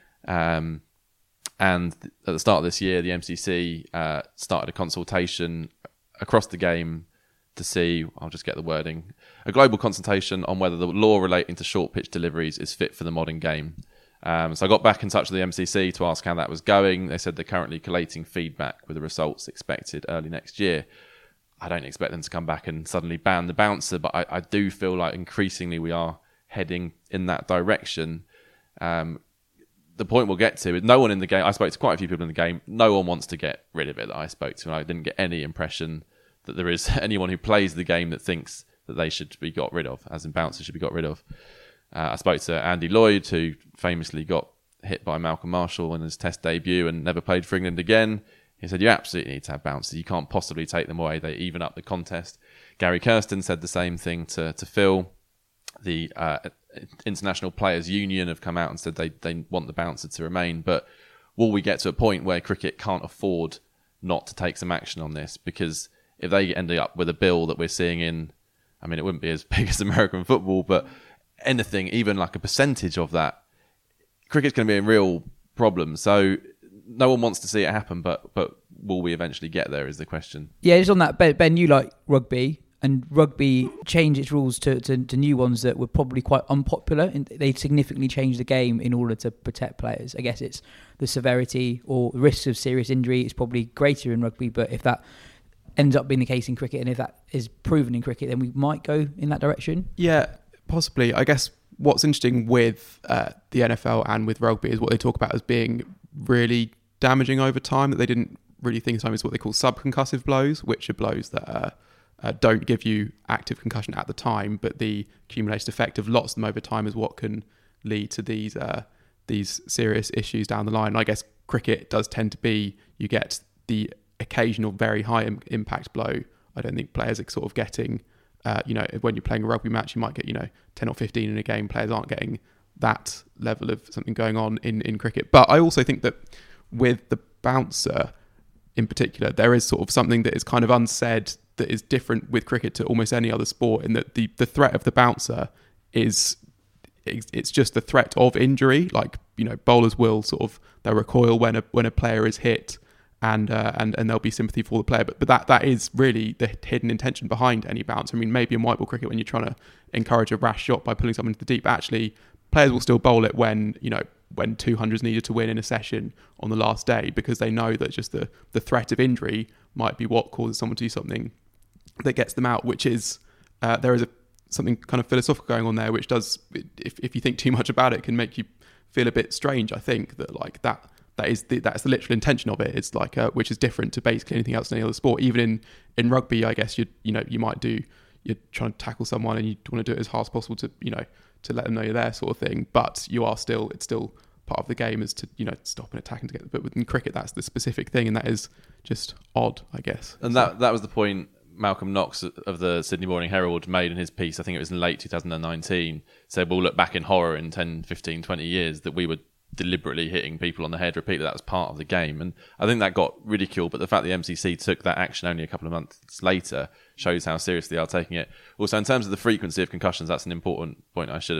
Um, and at the start of this year, the M C C uh, started a consultation across the game to see, I'll just get the wording, a global consultation on whether the law relating to short pitch deliveries is fit for the modern game. Um, so I got back in touch with the M C C to ask how that was going. They said they're currently collating feedback with the results expected early next year. I don't expect them to come back and suddenly ban the bouncer, but I, I do feel like increasingly we are heading in that direction. Um, the point we'll get to is no one in the game, I spoke to quite a few people in the game, no one wants to get rid of it that I spoke to, and I didn't get any impression that there is anyone who plays the game that thinks that they should be got rid of, as in bouncers should be got rid of. Uh, I spoke to Andy Lloyd, who famously got hit by Malcolm Marshall in his Test debut and never played for England again. He said, you absolutely need to have bouncers. You can't possibly take them away. They even up the contest. Gary Kirsten said the same thing to, to Phil. The uh, International Players Union have come out and said they, they want the bouncer to remain. But will we get to a point where cricket can't afford not to take some action on this? Because if they end up with a bill that we're seeing in, I mean, it wouldn't be as big as American football, but anything, even like a percentage of that, cricket's going to be in real problems. So no one wants to see it happen, but but will we eventually get there is the question. Yeah, just on that, Ben, ben you like rugby, and rugby changed its rules to, to, to new ones that were probably quite unpopular. And they significantly changed the game in order to protect players. I guess it's the severity or risks of serious injury is probably greater in rugby, but if that ends up being the case in cricket, and if that is proven in cricket, then we might go in that direction. Yeah, possibly. I guess what's interesting with uh, the N F L and with rugby is what they talk about as being really damaging over time, that they didn't really think of time as what they call subconcussive blows, which are blows that uh, uh, don't give you active concussion at the time, but the accumulated effect of lots of them over time is what can lead to these uh, these serious issues down the line. And I guess cricket does tend to be, you get the occasional very high im- impact blow. I don't think players are sort of getting, uh, you know, when you're playing a rugby match, you might get, you know, ten or fifteen in a game. Players aren't getting that level of something going on in, in cricket. But I also think that with the bouncer in particular, there is sort of something that is kind of unsaid that is different with cricket to almost any other sport, in that the, the threat of the bouncer is, it's just the threat of injury. Like, you know, bowlers will sort of, they'll recoil when a when a player is hit, and uh, and and there'll be sympathy for the player. But but that that is really the hidden intention behind any bounce. I mean, maybe in white ball cricket, when you're trying to encourage a rash shot by pulling someone into the deep, actually players will still bowl it when, you know, when two hundred is needed to win in a session on the last day, because they know that just the, the threat of injury might be what causes someone to do something that gets them out, which is, uh, there is a something kind of philosophical going on there, which does, if if you think too much about it, can make you feel a bit strange. I think that like that that is the, that's the literal intention of it. It's like, uh, which is different to basically anything else in any other sport. Even in, in rugby, I guess you you know you might do, you're trying to tackle someone and you want to do it as hard as possible to, you know, to let them know you're there, sort of thing. But you are still, it's still part of the game is to, you know, stop and attack and together. But within cricket, that's the specific thing, and that is just odd, I guess. And so, that that was the point Malcolm Knox of the Sydney Morning Herald made in his piece. I think it was in late two thousand nineteen. Said we'll look back in horror in ten, fifteen, twenty years that we were deliberately hitting people on the head, repeat that that was part of the game. And I think that got ridiculed, but the fact the M C C took that action only a couple of months later shows how seriously they are taking it. Also, in terms of the frequency of concussions, that's an important point I should have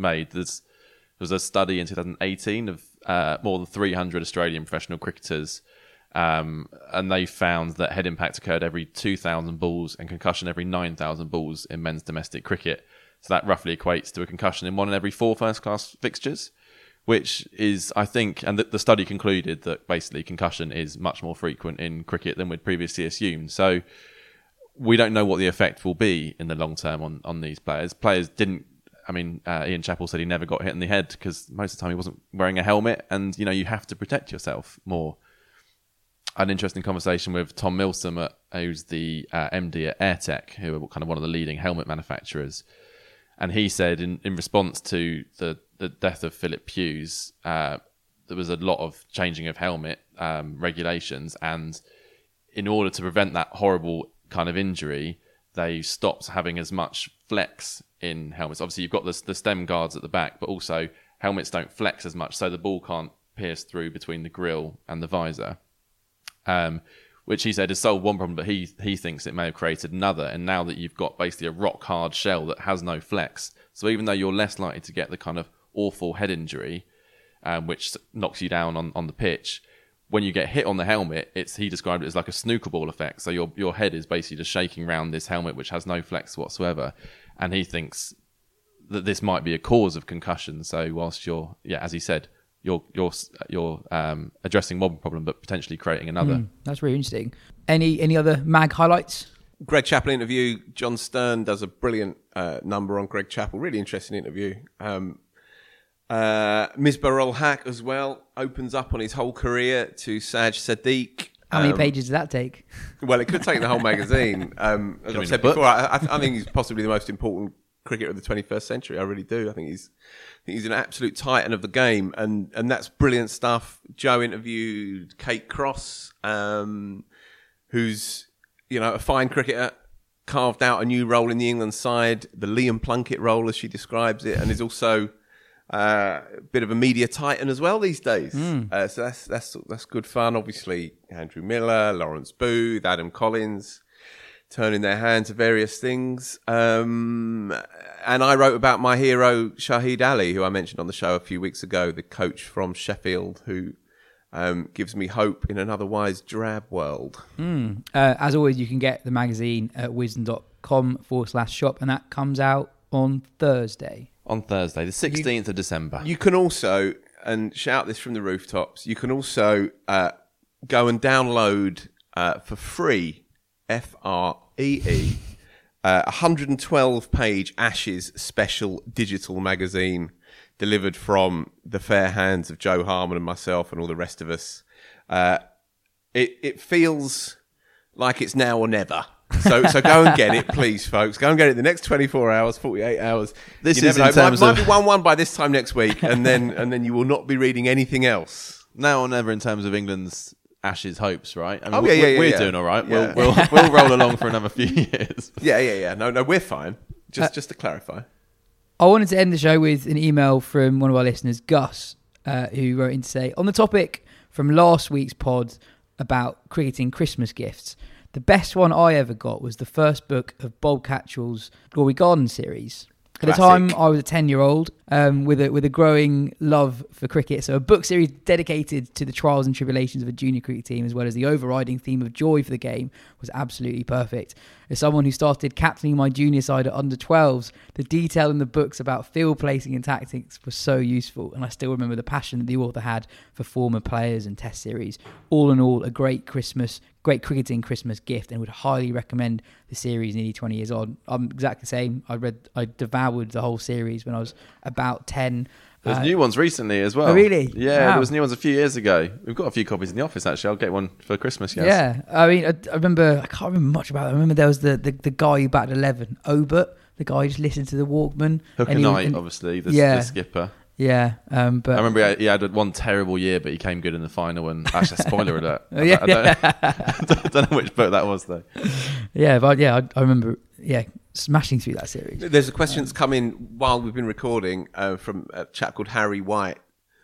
made. There's, there was a study in two thousand eighteen of uh, more than three hundred Australian professional cricketers, um, and they found that head impact occurred every two thousand balls and concussion every nine thousand balls in men's domestic cricket. So that roughly equates to a concussion in one in every four first-class fixtures, which is, I think, and the, the study concluded that basically concussion is much more frequent in cricket than we'd previously assumed. So we don't know what the effect will be in the long term on, on these players. Players didn't, I mean, uh, Ian Chappell said he never got hit in the head because most of the time he wasn't wearing a helmet, and, you know, you have to protect yourself more. I had an interesting conversation with Tom Milsom, at, who's the uh, M D at AirTech, who are kind of one of the leading helmet manufacturers. And he said in, in response to the, the death of Philip Hughes, uh, there was a lot of changing of helmet um, regulations. And in order to prevent that horrible kind of injury, they stopped having as much flex in helmets. Obviously, you've got the, the stem guards at the back, but also helmets don't flex as much, so the ball can't pierce through between the grille and the visor. Um, which he said has solved one problem, but he he thinks it may have created another. And now that you've got basically a rock hard shell that has no flex, so even though you're less likely to get the kind of awful head injury, um, which knocks you down on, on the pitch, when you get hit on the helmet, it's he described it as like a snooker ball effect. So your your head is basically just shaking around this helmet, which has no flex whatsoever. And he thinks that this might be a cause of concussion. So whilst you're, yeah, as he said, you're you're you're um, addressing one problem, but potentially creating another. Mm, that's really interesting. Any any other mag highlights? Greg Chappell interview. John Stern does a brilliant uh, number on Greg Chappell. Really interesting interview. Um, uh, Misbah-ul Haq as well opens up on his whole career to Saj Sadiq. How many um, pages does that take? Well, it could take the whole magazine. Um, as I've said before, I, I think he's possibly the most important cricketer of the twenty-first century. I really do. I think he's I think he's an absolute titan of the game, and, and that's brilliant stuff. Joe interviewed Kate Cross, um, who's, you know, a fine cricketer, carved out a new role in the England side, the Liam Plunkett role as she describes it, and is also uh, a bit of a media titan as well these days. Mm. Uh, so that's that's that's good fun. Obviously, Andrew Miller, Lawrence Booth, Adam Collins, turning their hand to various things. Um, and I wrote about my hero, Shahid Ali, who I mentioned on the show a few weeks ago, the coach from Sheffield, who um, gives me hope in an otherwise drab world. Mm. Uh, as always, you can get the magazine at wisdom.com forward slash shop, and that comes out on Thursday. On Thursday, the sixteenth you, of December. You can also, and shout this from the rooftops, you can also uh, go and download uh, for free F R E E, uh, one hundred twelve page Ashes special digital magazine delivered from the fair hands of Joe Harmon and myself and all the rest of us. Uh, it it feels like it's now or never. So so go and get it, please, folks. Go and get it the next twenty-four hours, forty-eight hours. This you is in know. terms might, of... might be one one by this time next week, and then and then you will not be reading anything else. Now or never in terms of England's Ashes hopes, right? I mean, oh, yeah, yeah, yeah, we're yeah. doing all right. Yeah. We'll, we'll we'll roll along for another few years. Yeah, yeah, yeah. No, no, we're fine. Just, uh, just to clarify. I wanted to end the show with an email from one of our listeners, Gus, uh, who wrote in to say, on the topic from last week's pod about cricketing Christmas gifts, the best one I ever got was the first book of Bob Catchell's Glory Garden series. At the time, I was a ten-year-old um, with a with a growing love for cricket. So a book series dedicated to the trials and tribulations of a junior cricket team, as well as the overriding theme of joy for the game, was absolutely perfect. As someone who started captaining my junior side at under twelves, the detail in the books about field placing and tactics was so useful, and I still remember the passion that the author had for former players and test series. All in all, a great Christmas, great cricketing Christmas gift, and would highly recommend the series nearly twenty years on. I'm exactly the same. I read, I devoured the whole series when I was about ten. There's uh, new ones recently as well. Oh, really? Yeah, wow. There was new ones a few years ago. We've got a few copies in the office, actually. I'll get one for Christmas, yes. Yeah, I mean, I, I remember, I can't remember much about it. I remember there was the, the, the guy who batted eleven, Obert, the guy who just listened to the Walkman. Hooker and Knight, and, obviously, the, yeah, the skipper. Yeah, um, but I remember he had, he had one terrible year, but he came good in the final. And actually, spoiler alert. I, yeah, I, don't, I don't know which book that was, though. Yeah, but yeah, I, I remember, yeah, smashing through that series. There's a question that's come in while we've been recording uh, from a chap called Harry White,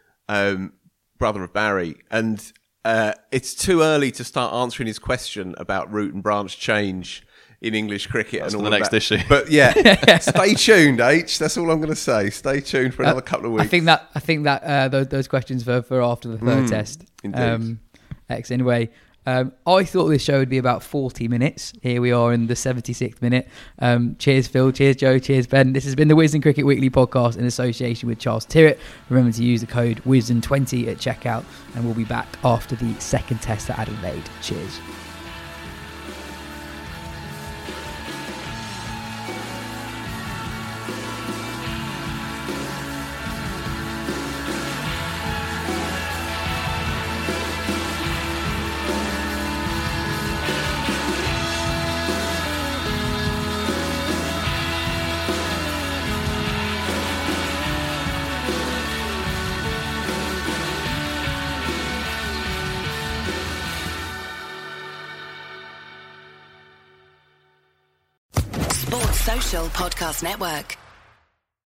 um, brother of Barry, and uh, it's too early to start answering his question about root and branch change in English cricket That's and all the of next that. issue. But yeah, stay tuned, H. That's all I'm going to say. Stay tuned for another uh, couple of weeks. I think that I think that uh, those, those questions for, for after the third mm, test. Indeed. Um, excellent. Anyway, um, I thought this show would be about forty minutes. Here we are in the seventy-sixth minute. Um, cheers, Phil. Cheers, Joe. Cheers, Ben. This has been the Wisden Cricket Weekly podcast in association with Charles Tyrwhitt. Remember to use the code Wisden twenty at checkout, and we'll be back after the second test at Adelaide. Cheers. Podcast Network.